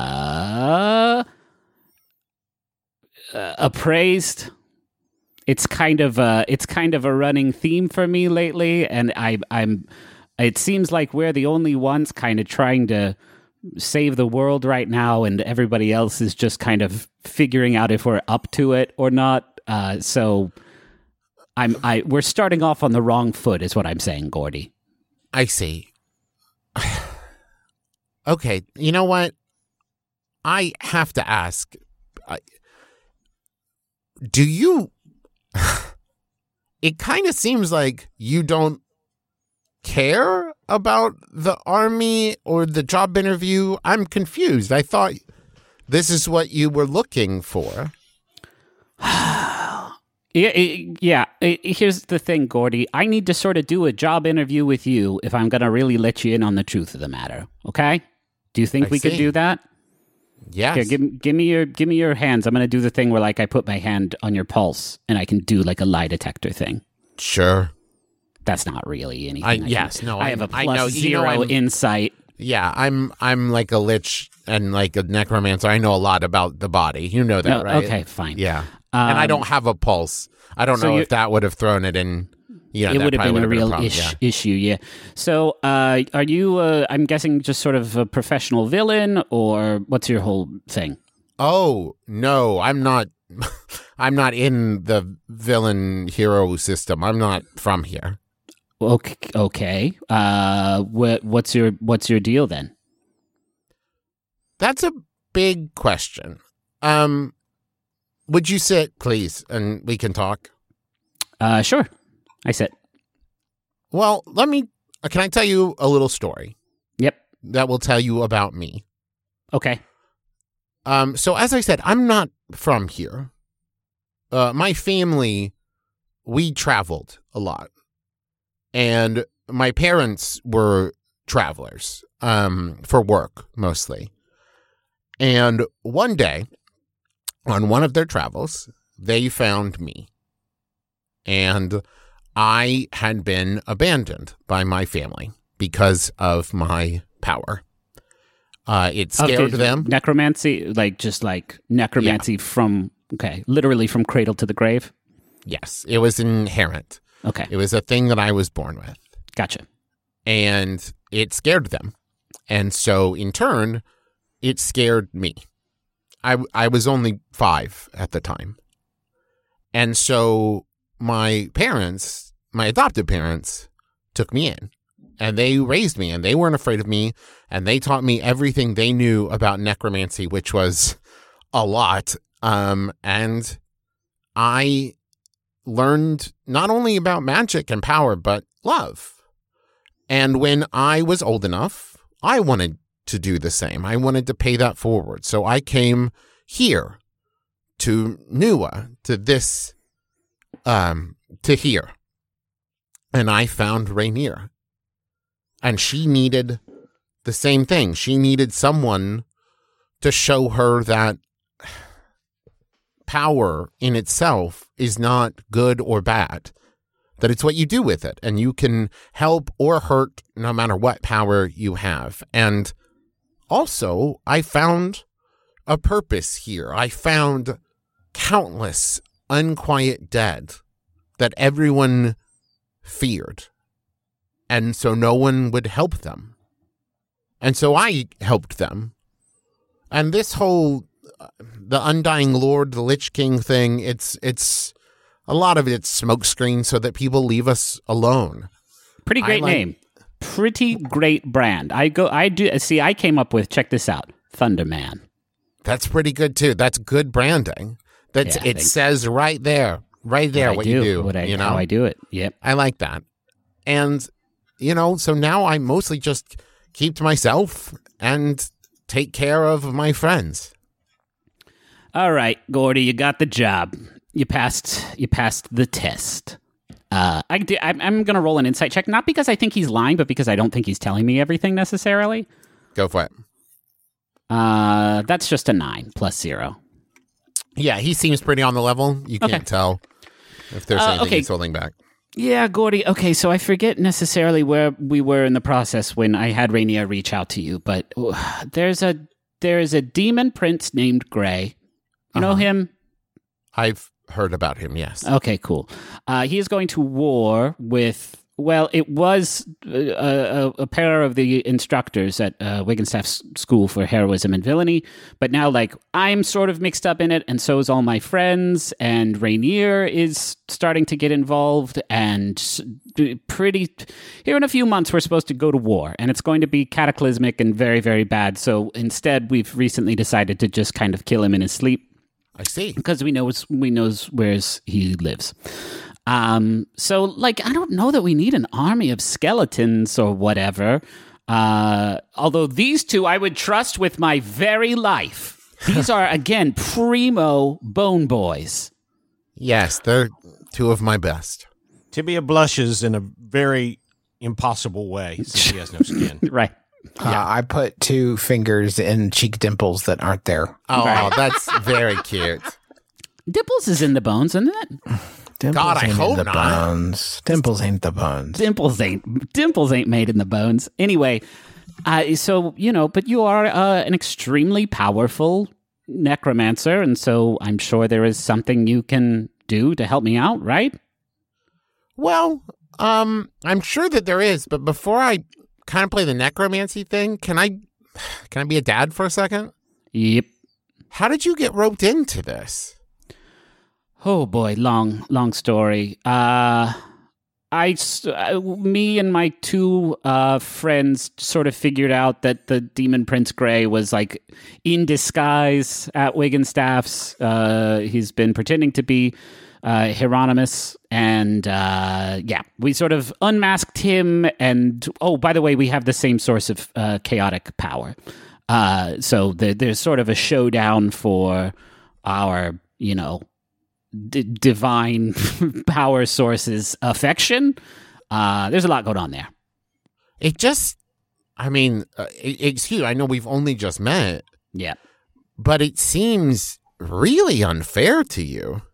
appraised. It's kind of a running theme for me lately, and I'm. It seems like we're the only ones kind of trying to save the world right now, and everybody else is just kind of figuring out if we're up to it or not. So we're starting off on the wrong foot is what I'm saying, Gordy. I see. Okay, you know what? I have to ask, do you... It kind of seems like you don't care about the army or the job interview. I'm confused. I thought this is what you were looking for. Here's the thing, Gordy. I need to sort of do a job interview with you if I'm going to really let you in on the truth of the matter. Okay? Do you think we could do that? Yes. Here, give me your hands. I'm going to do the thing where like I put my hand on your pulse and I can do like a lie detector thing. Sure. That's not really anything. I have a plus zero insight. Yeah, I'm like a lich and like a necromancer. I know a lot about the body. You know that, right? Okay, fine. Yeah. And I don't have a pulse. I don't know if that would have thrown it in. It would have been a real issue, yeah. So, are you, I'm guessing, just sort of a professional villain, or what's your whole thing? Oh, no, I'm not. I'm not in the villain hero system. I'm not from here. Okay. What's your deal then? That's a big question. Would you sit, please, and we can talk? Sure. I sit. Well, can I tell you a little story? Yep. That will tell you about me. Okay. So as I said, I'm not from here. My family, we traveled a lot. And my parents were travelers, for work mostly. And one day, on one of their travels, they found me. And I had been abandoned by my family because of my power. It scared them. Necromancy, just like necromancy from, literally from cradle to the grave? Yes, it was inherent. Okay. It was a thing that I was born with. Gotcha. And it scared them. And so, in turn, it scared me. I was only 5 at the time. And so my parents, my adopted parents, took me in. And they raised me, and they weren't afraid of me. And they taught me everything they knew about necromancy, which was a lot. And I learned not only about magic and power, but love. And when I was old enough, I wanted to do the same. I wanted to pay that forward. So I came here to Nua, to this, to here. And I found Rainier. And she needed the same thing. She needed someone to show her that power in itself is not good or bad, that it's what you do with it, and you can help or hurt no matter what power you have. And also, I found a purpose here. I found countless unquiet dead that everyone feared, and so no one would help them. And so I helped them. And this whole the Undying Lord, the Lich King thing, it's a lot of it's smokescreen so that people leave us alone. Pretty great name. Pretty great brand. I came up with, check this out, Thunderman. That's pretty good too. That's good branding. It says right there what you do. How I do it. Yep. I like that. And, so now I mostly just keep to myself and take care of my friends. All right, Gordy, you got the job. You passed the test. I'm going to roll an insight check, not because I think he's lying, but because I don't think he's telling me everything necessarily. Go for it. That's just a 9 plus 0. Yeah, he seems pretty on the level. You can't tell if there's anything he's holding back. Yeah, Gordy. Okay, so I forget necessarily where we were in the process when I had Rainier reach out to you, but there is a demon prince named Gray. You know him? I've heard about him, yes. Okay, cool. He is going to war with, it was a pair of the instructors at Wiggenstaff's School for Heroism and Villainy, but now, I'm sort of mixed up in it, and so is all my friends, and Rainier is starting to get involved, and here in a few months, we're supposed to go to war, and it's going to be cataclysmic and very, very bad, so instead, we've recently decided to just kind of kill him in his sleep. I see. Because we knows where he lives. So, I don't know that we need an army of skeletons or whatever. Although these two I would trust with my very life. These are, again, primo bone boys. Yes, they're two of my best. Tibia blushes in a very impossible way since he has no skin. Right. I put 2 fingers in cheek dimples that aren't there. Oh, that's very cute. Dimples is in the bones, isn't it? Dimples God, I ain't hope in the not. bones. Dimples ain't the bones. Dimples ain't made in the bones. Anyway, so but you are an extremely powerful necromancer, and so I'm sure there is something you can do to help me out, right? Well, I'm sure that there is, but before I kind of play the necromancy thing, can I be a dad for a second? Yep. How did you get roped into this? Oh boy, long story. Me and my 2 friends sort of figured out that the Demon Prince Grey was like in disguise at Wiggenstaff's. He's been pretending to be Hieronymus, and we sort of unmasked him. And by the way, we have the same source of chaotic power. So there's sort of a showdown for our, divine power sources affection. There's a lot going on there. Excuse me, I know we've only just met. Yeah. But it seems really unfair to you.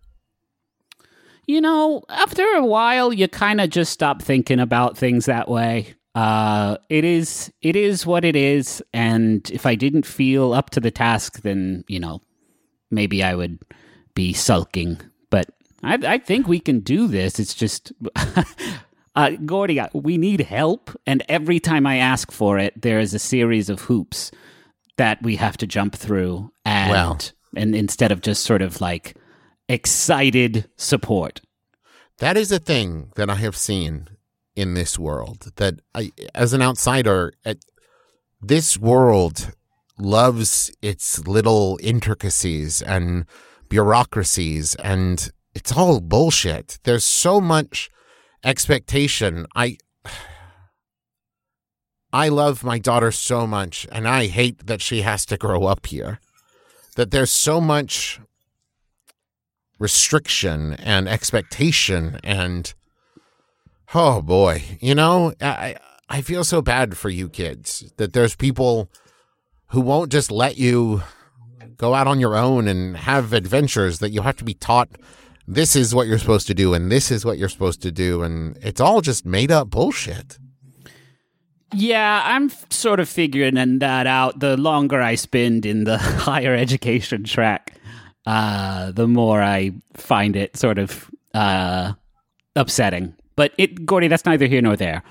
After a while, you kind of just stop thinking about things that way. It is what it is. And if I didn't feel up to the task, then, maybe I would be sulking. But I think we can do this. It's just, Gordy, we need help. And every time I ask for it, there is a series of hoops that we have to jump through. And instead of just sort of like excited support. That is a thing that I have seen in this world. That as an outsider, this world loves its little intricacies and bureaucracies, and it's all bullshit. There's so much expectation. I love my daughter so much, and I hate that she has to grow up here. That there's so much restriction and expectation, and oh boy, I feel so bad for you kids that there's people who won't just let you go out on your own and have adventures, that you have to be taught this is what you're supposed to do and this is what you're supposed to do, and it's all just made up bullshit. Yeah, I'm sort of figuring that out. The longer I spend in the higher education track, the more I find it sort of upsetting. But Gordy, that's neither here nor there.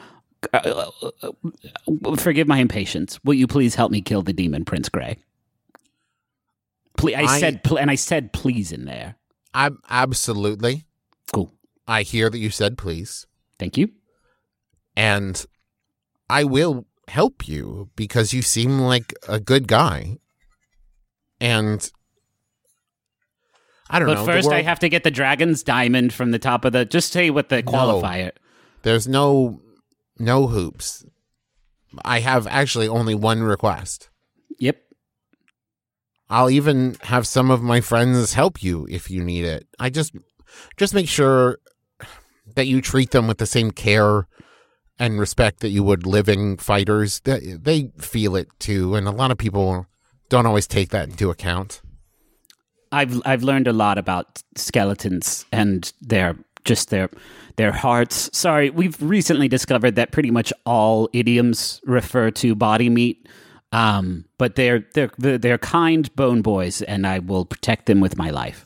Forgive my impatience. Will you please help me kill the Demon Prince Grey? Please, I said please in there. I'm absolutely. Cool. I hear that you said please. Thank you. And I will help you because you seem like a good guy. And I don't know. But first I have to get the dragon's diamond from the top of the... Just say what the qualifier... There's no hoops. I have actually only one request. Yep. I'll even have some of my friends help you if you need it. I just make sure that you treat them with the same care and respect that you would living fighters. They feel it too, and a lot of people don't always take that into account. I've learned a lot about skeletons and their hearts. Sorry, we've recently discovered that pretty much all idioms refer to body meat. But they're kind bone boys, and I will protect them with my life.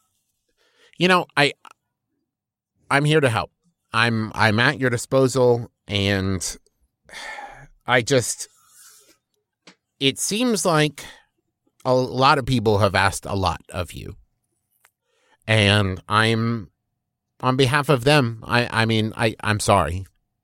I'm here to help. I'm at your disposal, and it seems like a lot of people have asked a lot of you, and I'm on behalf of them. I'm sorry.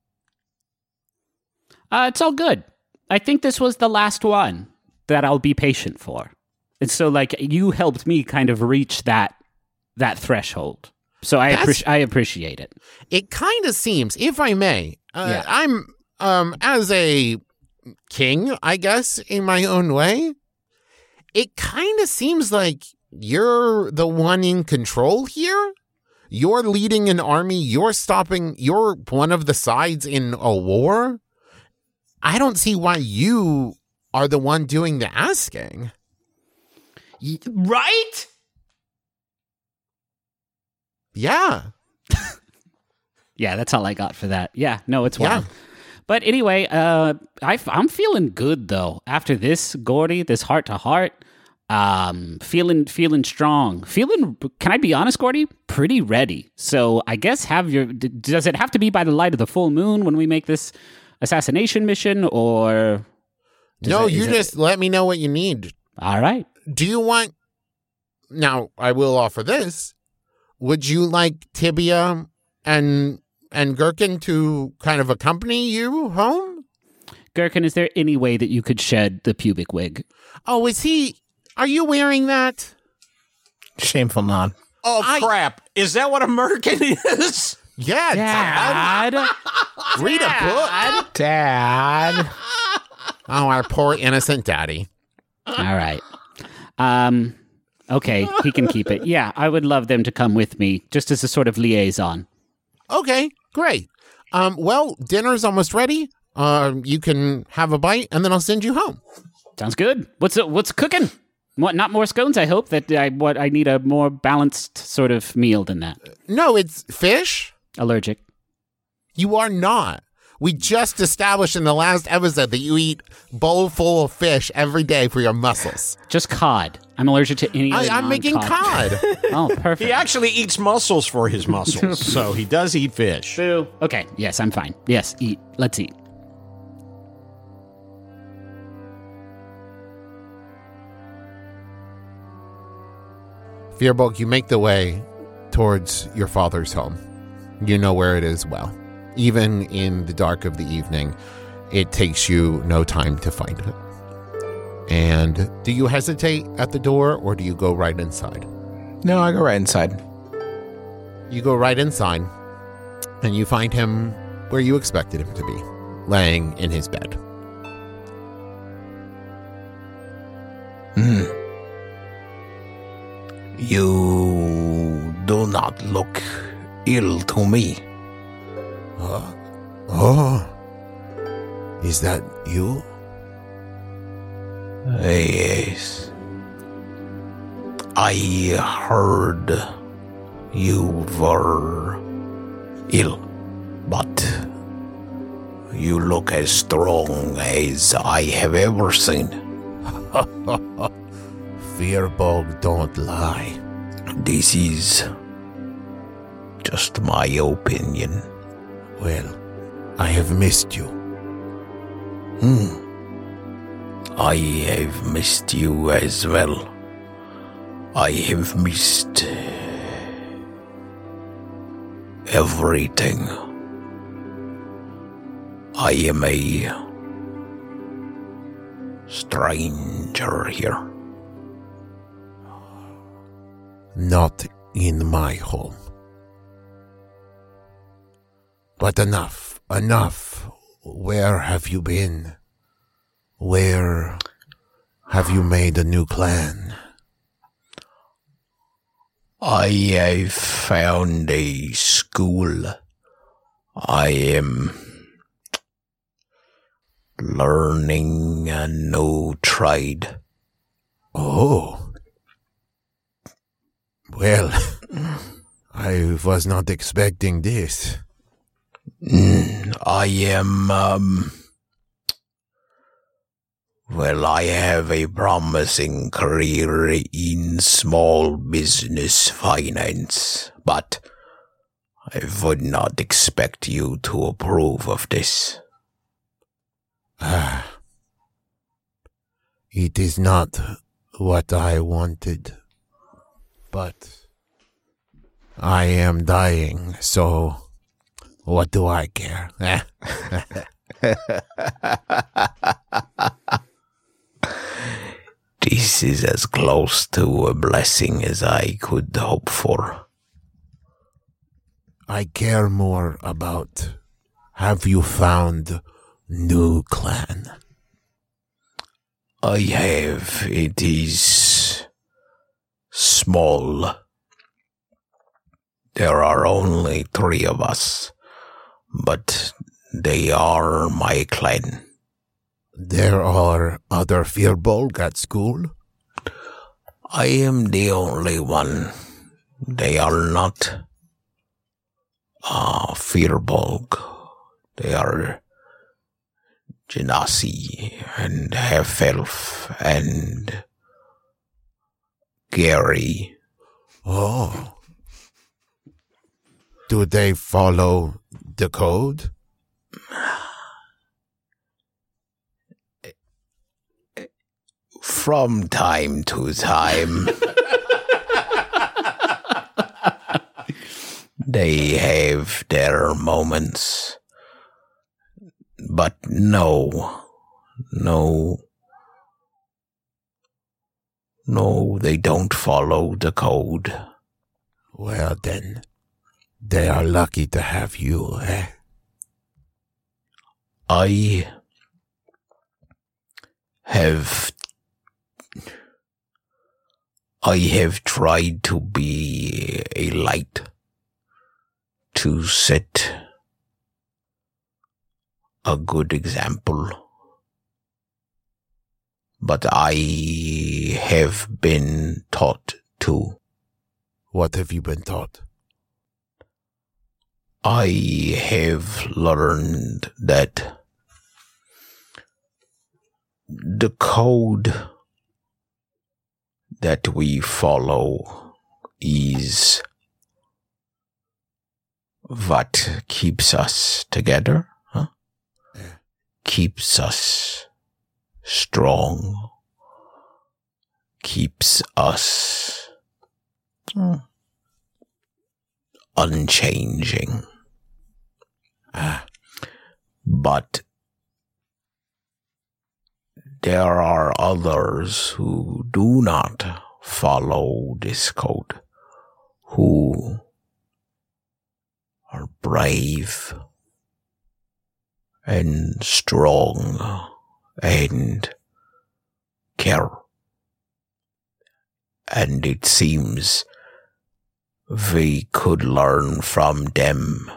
It's all good. I think this was the last one that I'll be patient for. And so, you helped me kind of reach that threshold. So I appreciate it. It kind of seems, if I may, I'm, as a king, I guess, in my own way, it kind of seems like you're the one in control here. You're leading an army. You're one of the sides in a war. I don't see why you are the one doing the asking. Right? Yeah. Yeah, that's all I got for that. Yeah, no, it's wild. Yeah. But anyway, I'm feeling good though. After this, Gordy, this heart-to-heart, feeling strong. Can I be honest, Gordy? Pretty ready. So I guess does it have to be by the light of the full moon when we make this assassination mission, or... No, just let me know what you need. All right. Do you want... Now, I will offer this. Would you like Tibia and Gherkin to kind of accompany you home? Gherkin, is there any way that you could shed the pubic wig? Oh, are you wearing that? Shameful nod. Oh, crap. Is that what a merkin is? Yeah, Dad. Read a book. Dad. Oh, our poor innocent daddy. All right. Okay, he can keep it. Yeah, I would love them to come with me, just as a sort of liaison. Okay, great. Well, dinner's almost ready. You can have a bite, and then I'll send you home. Sounds good. What's cooking? What? Not more scones? I hope that I need a more balanced sort of meal than that. No, it's fish. Allergic. You are not. We just established in the last episode that you eat bowl full of fish every day for your muscles. Just cod. I'm allergic to any I'm making cod. Oh, perfect. He actually eats mussels for his muscles, so he does eat fish. Boo. Okay, yes, I'm fine. Yes, eat. Let's eat. Firbolg, you make the way towards your father's home. You know where it is well. Even in the dark of the evening, it takes you no time to find it. And do you hesitate at the door, or do you go right inside? No, I go right inside. You go right inside, and you find him where you expected him to be, laying in his bed. You do not look ill to me. Is that you? Yes. I heard you were ill, but you look as strong as I have ever seen. Firbolg, don't lie. This is just my opinion. Well, I have missed you. I have missed you as well. I have missed everything. I am a stranger here. Not in my home. But enough. Where have you been? Where have you made a new clan? I have found a school. I am learning a new trade. Oh. Well, I was not expecting this. I am, I have a promising career in small business finance, but I would not expect you to approve of this. It is not what I wanted, but I am dying, so what do I care? This is as close to a blessing as I could hope for. I care more about, have you found new clan? I have. It is small. There are only 3 of us, but they are my clan. There are other Firbolg at school? I am the only one. They are not Firbolg. They are Genasi and Half-Elf and Gary. Oh. Do they follow the code? From time to time. They have their moments. But no, they don't follow the code. Well then, they are lucky to have you, eh? I have tried to be a light, to set a good example, but I have been taught to. What have you been taught? I have learned that the code that we follow is what keeps us together, keeps us strong, keeps us unchanging. But there are others who do not follow this code, who are brave and strong and care. And it seems we could learn from them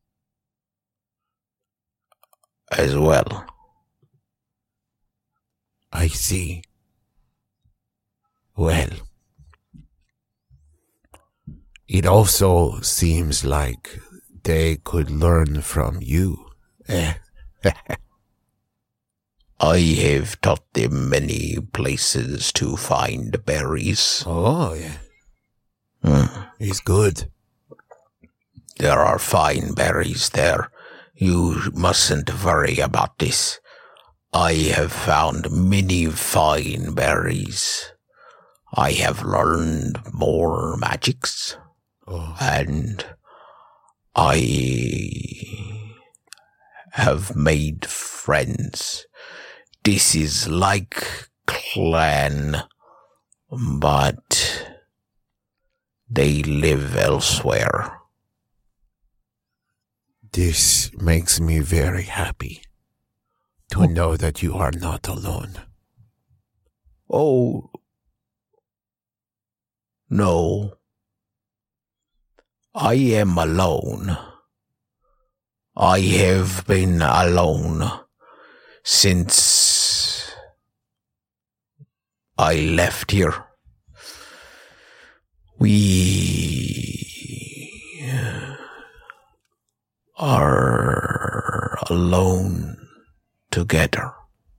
as well. I see. Well, it also seems like they could learn from you. I have taught them many places to find berries. Oh, yeah. It's good. There are fine berries there. You mustn't worry about this. I have found many fine berries. I have learned more magics. And I have made friends. This is like clan, but they live elsewhere. This makes me very happy to know that you are not alone. Oh, no. I am alone. I have been alone since I left here. We are alone together.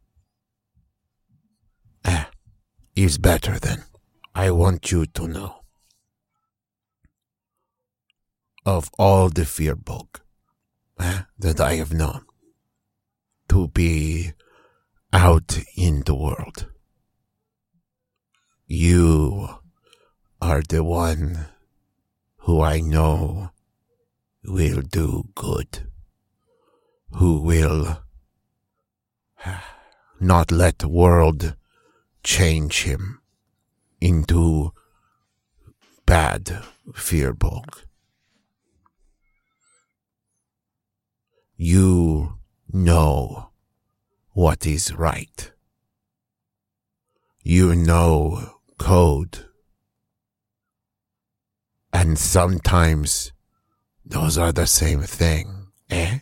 Is better then. I want you to know. Of all the Firbolg that I have known to be out in the world, you are the one who I know will do good, who will not let the world change him into bad Firbolg. You know what is right. You know code. And sometimes those are the same thing, eh?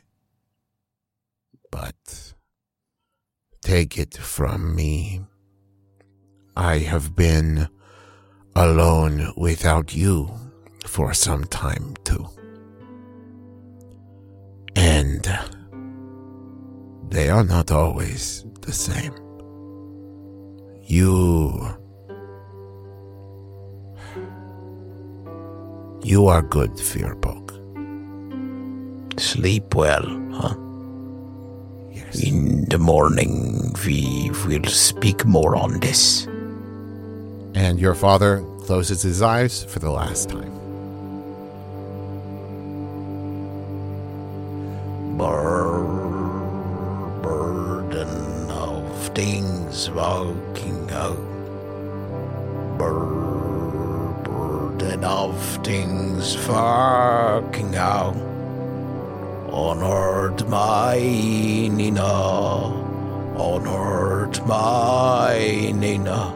But take it from me, I have been alone without you for some time too. And they are not always the same. You are good, Firbolg. Sleep well, huh? Yes. In the morning, we will speak more on this. And your father closes his eyes for the last time. Burden of things walking out. Burden of things walking out. On earth, my Nina. On earth, my Nina.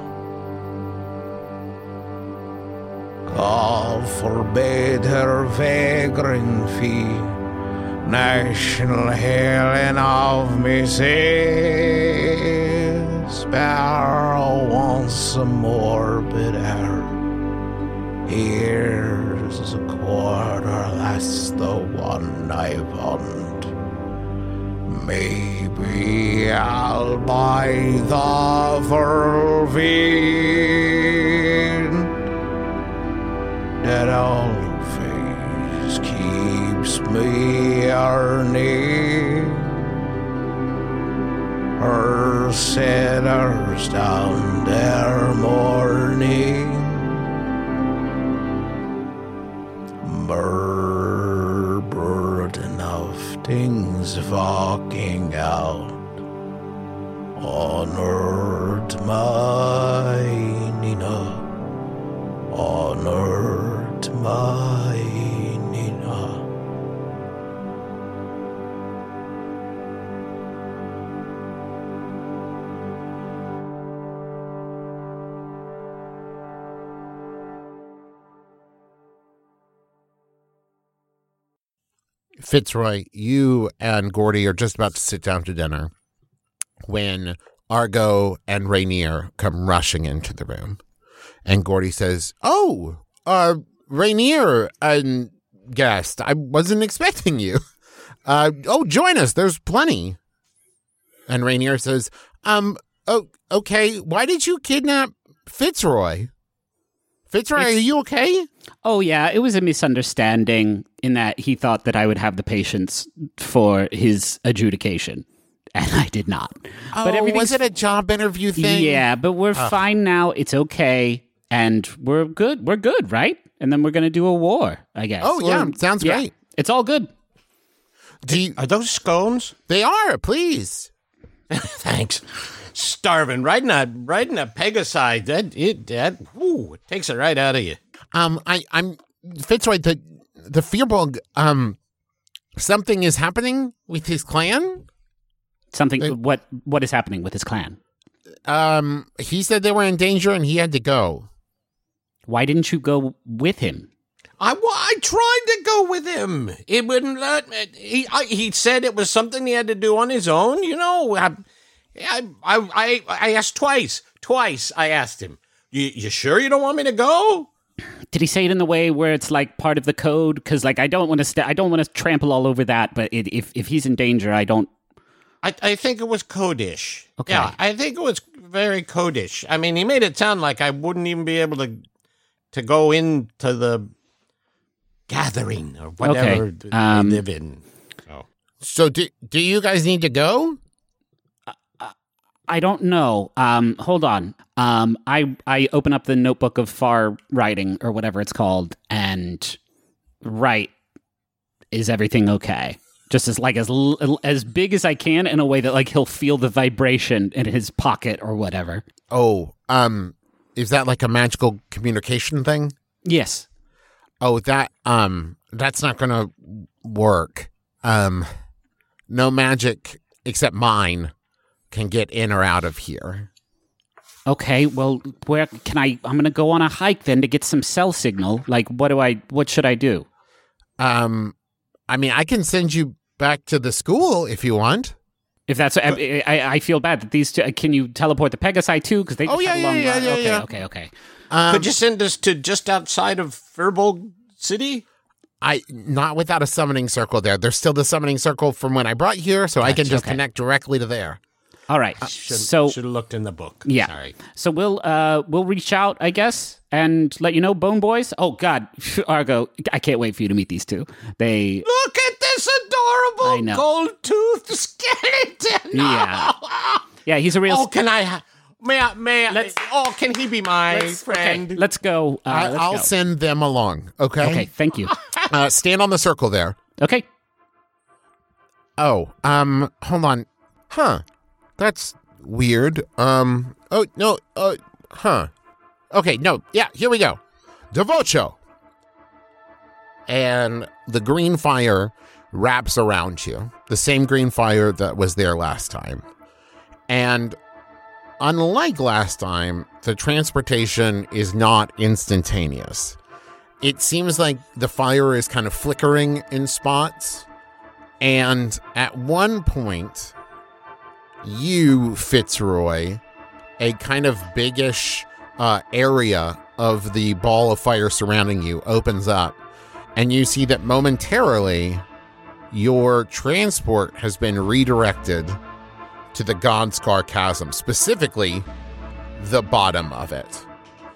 God forbid her vagrant feet, national healing of me says, sparrow wants a more bitter. Here's a quarter, that's the one I want. Maybe I'll buy the whirlwind. That always keeps me yearning. Her sinners down there mourning. Burden of things walking out. On earth, my Nina. On earth, my Nina. Fitzroy, you and Gordy are just about to sit down to dinner when Argo and Rainier come rushing into the room. And Gordy says, "Oh, Rainier and guest, I wasn't expecting you. Join us. There's plenty." And Rainier says, okay. Why did you kidnap Fitzroy? Fitzroy, are you okay? Oh, yeah, it was a misunderstanding in that he thought that I would have the patience for his adjudication, and I did not. But was it a job interview thing? Yeah, but we're fine now. It's okay, and we're good. We're good, right? And then we're going to do a war, I guess. Oh, yeah, sounds great. It's all good. Are those scones? They are, please. Thanks. Starving, right in a pegicide. It takes it right out of you. I'm Fitzroy. The Firbolg. Something is happening with his clan. Something. What is happening with his clan? He said they were in danger and he had to go. Why didn't you go with him? I tried to go with him. It wouldn't let me. He said it was something he had to do on his own. You know, I asked twice. Twice I asked him, you sure you don't want me to go? Did he say it in the way where it's like part of the code? Because like I don't want to trample all over that. But if he's in danger, I don't. I think it was codish. Okay. Yeah, I think it was very codish. I mean, he made it sound like I wouldn't even be able to go into the gathering or whatever they live in. So do you guys need to go? I don't know. Hold on. I open up the notebook of far writing or whatever it's called and write, is everything okay? Just as big as I can in a way that like he'll feel the vibration in his pocket or whatever. Oh, is that like a magical communication thing? Yes. Oh, that's not gonna work. No magic except mine can get in or out of here. Okay, well, where can I'm going to go on a hike then to get some cell signal. Like, what should I do? I mean, I can send you back to the school if you want. If that's, I feel bad that these two, can you teleport the Pegasi too? Because they just have a long run. Okay. Could you send us to just outside of Firbolg City? Not without a summoning circle there. There's still the summoning circle from when I brought you here, so I can just connect directly to there. All right. Should have looked in the book. Yeah. Sorry. So we'll reach out, I guess, and let you know, Bone Boys. Oh God, Argo, I can't wait for you to meet these two. They Look at this adorable gold-toothed skeleton. Yeah, he's a real. Oh, can I? May I? Can he be my friend? Okay, let's go. I'll send them along. Okay. Okay. Thank you. Stand on the circle there. Okay. Oh, hold on. Huh. That's weird. Oh, no. Huh. Okay, no. Yeah, here we go. Devocho. And the green fire wraps around you. The same green fire that was there last time. And unlike last time, the transportation is not instantaneous. It seems like the fire is kind of flickering in spots. And at one point, you, Fitzroy, a kind of biggish area of the ball of fire surrounding you opens up, and you see that momentarily your transport has been redirected to the Godscar Chasm, specifically the bottom of it.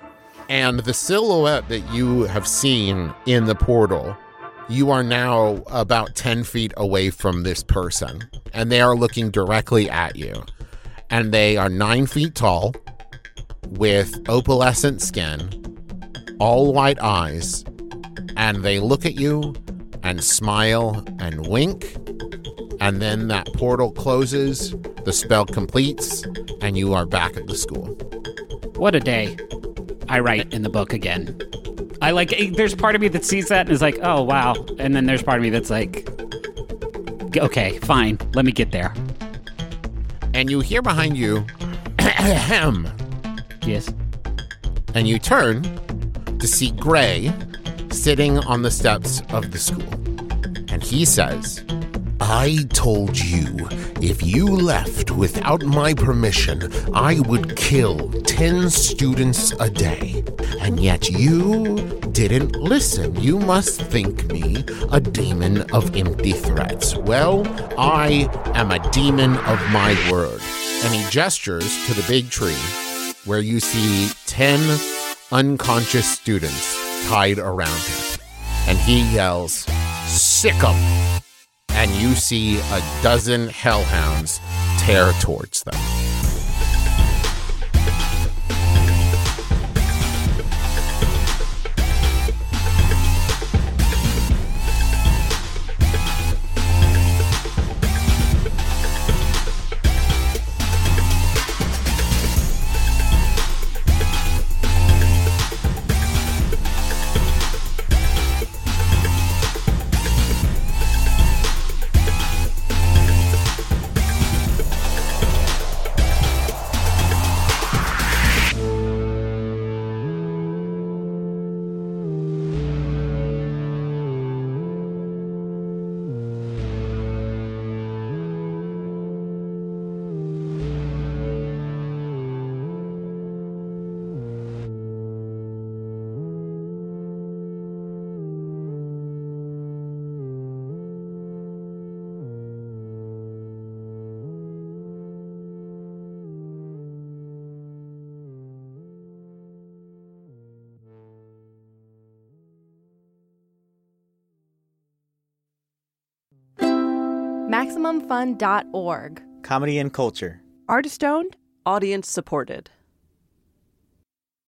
And the silhouette that you have seen in the portal, you are now about 10 feet away from this person, and they are looking directly at you. And they are 9 feet tall, with opalescent skin, all white eyes, and they look at you and smile and wink, and then that portal closes, the spell completes, and you are back at the school. What a day. I write in the book again. There's part of me that sees that and is like, oh, wow. And then there's part of me that's like, okay, fine, let me get there. And you hear behind you, ahem. Yes. And you turn to see Gray sitting on the steps of the school. And he says, I told you, if you left without my permission, I would kill 10 students a day. And yet you didn't listen. You must think me a demon of empty threats. Well, I am a demon of my word. And he gestures to the big tree where you see 10 unconscious students tied around him. And he yells, "Sick 'em!" And you see a dozen hellhounds tear towards them. MaximumFun.org. Comedy and culture. Artist owned. Audience supported.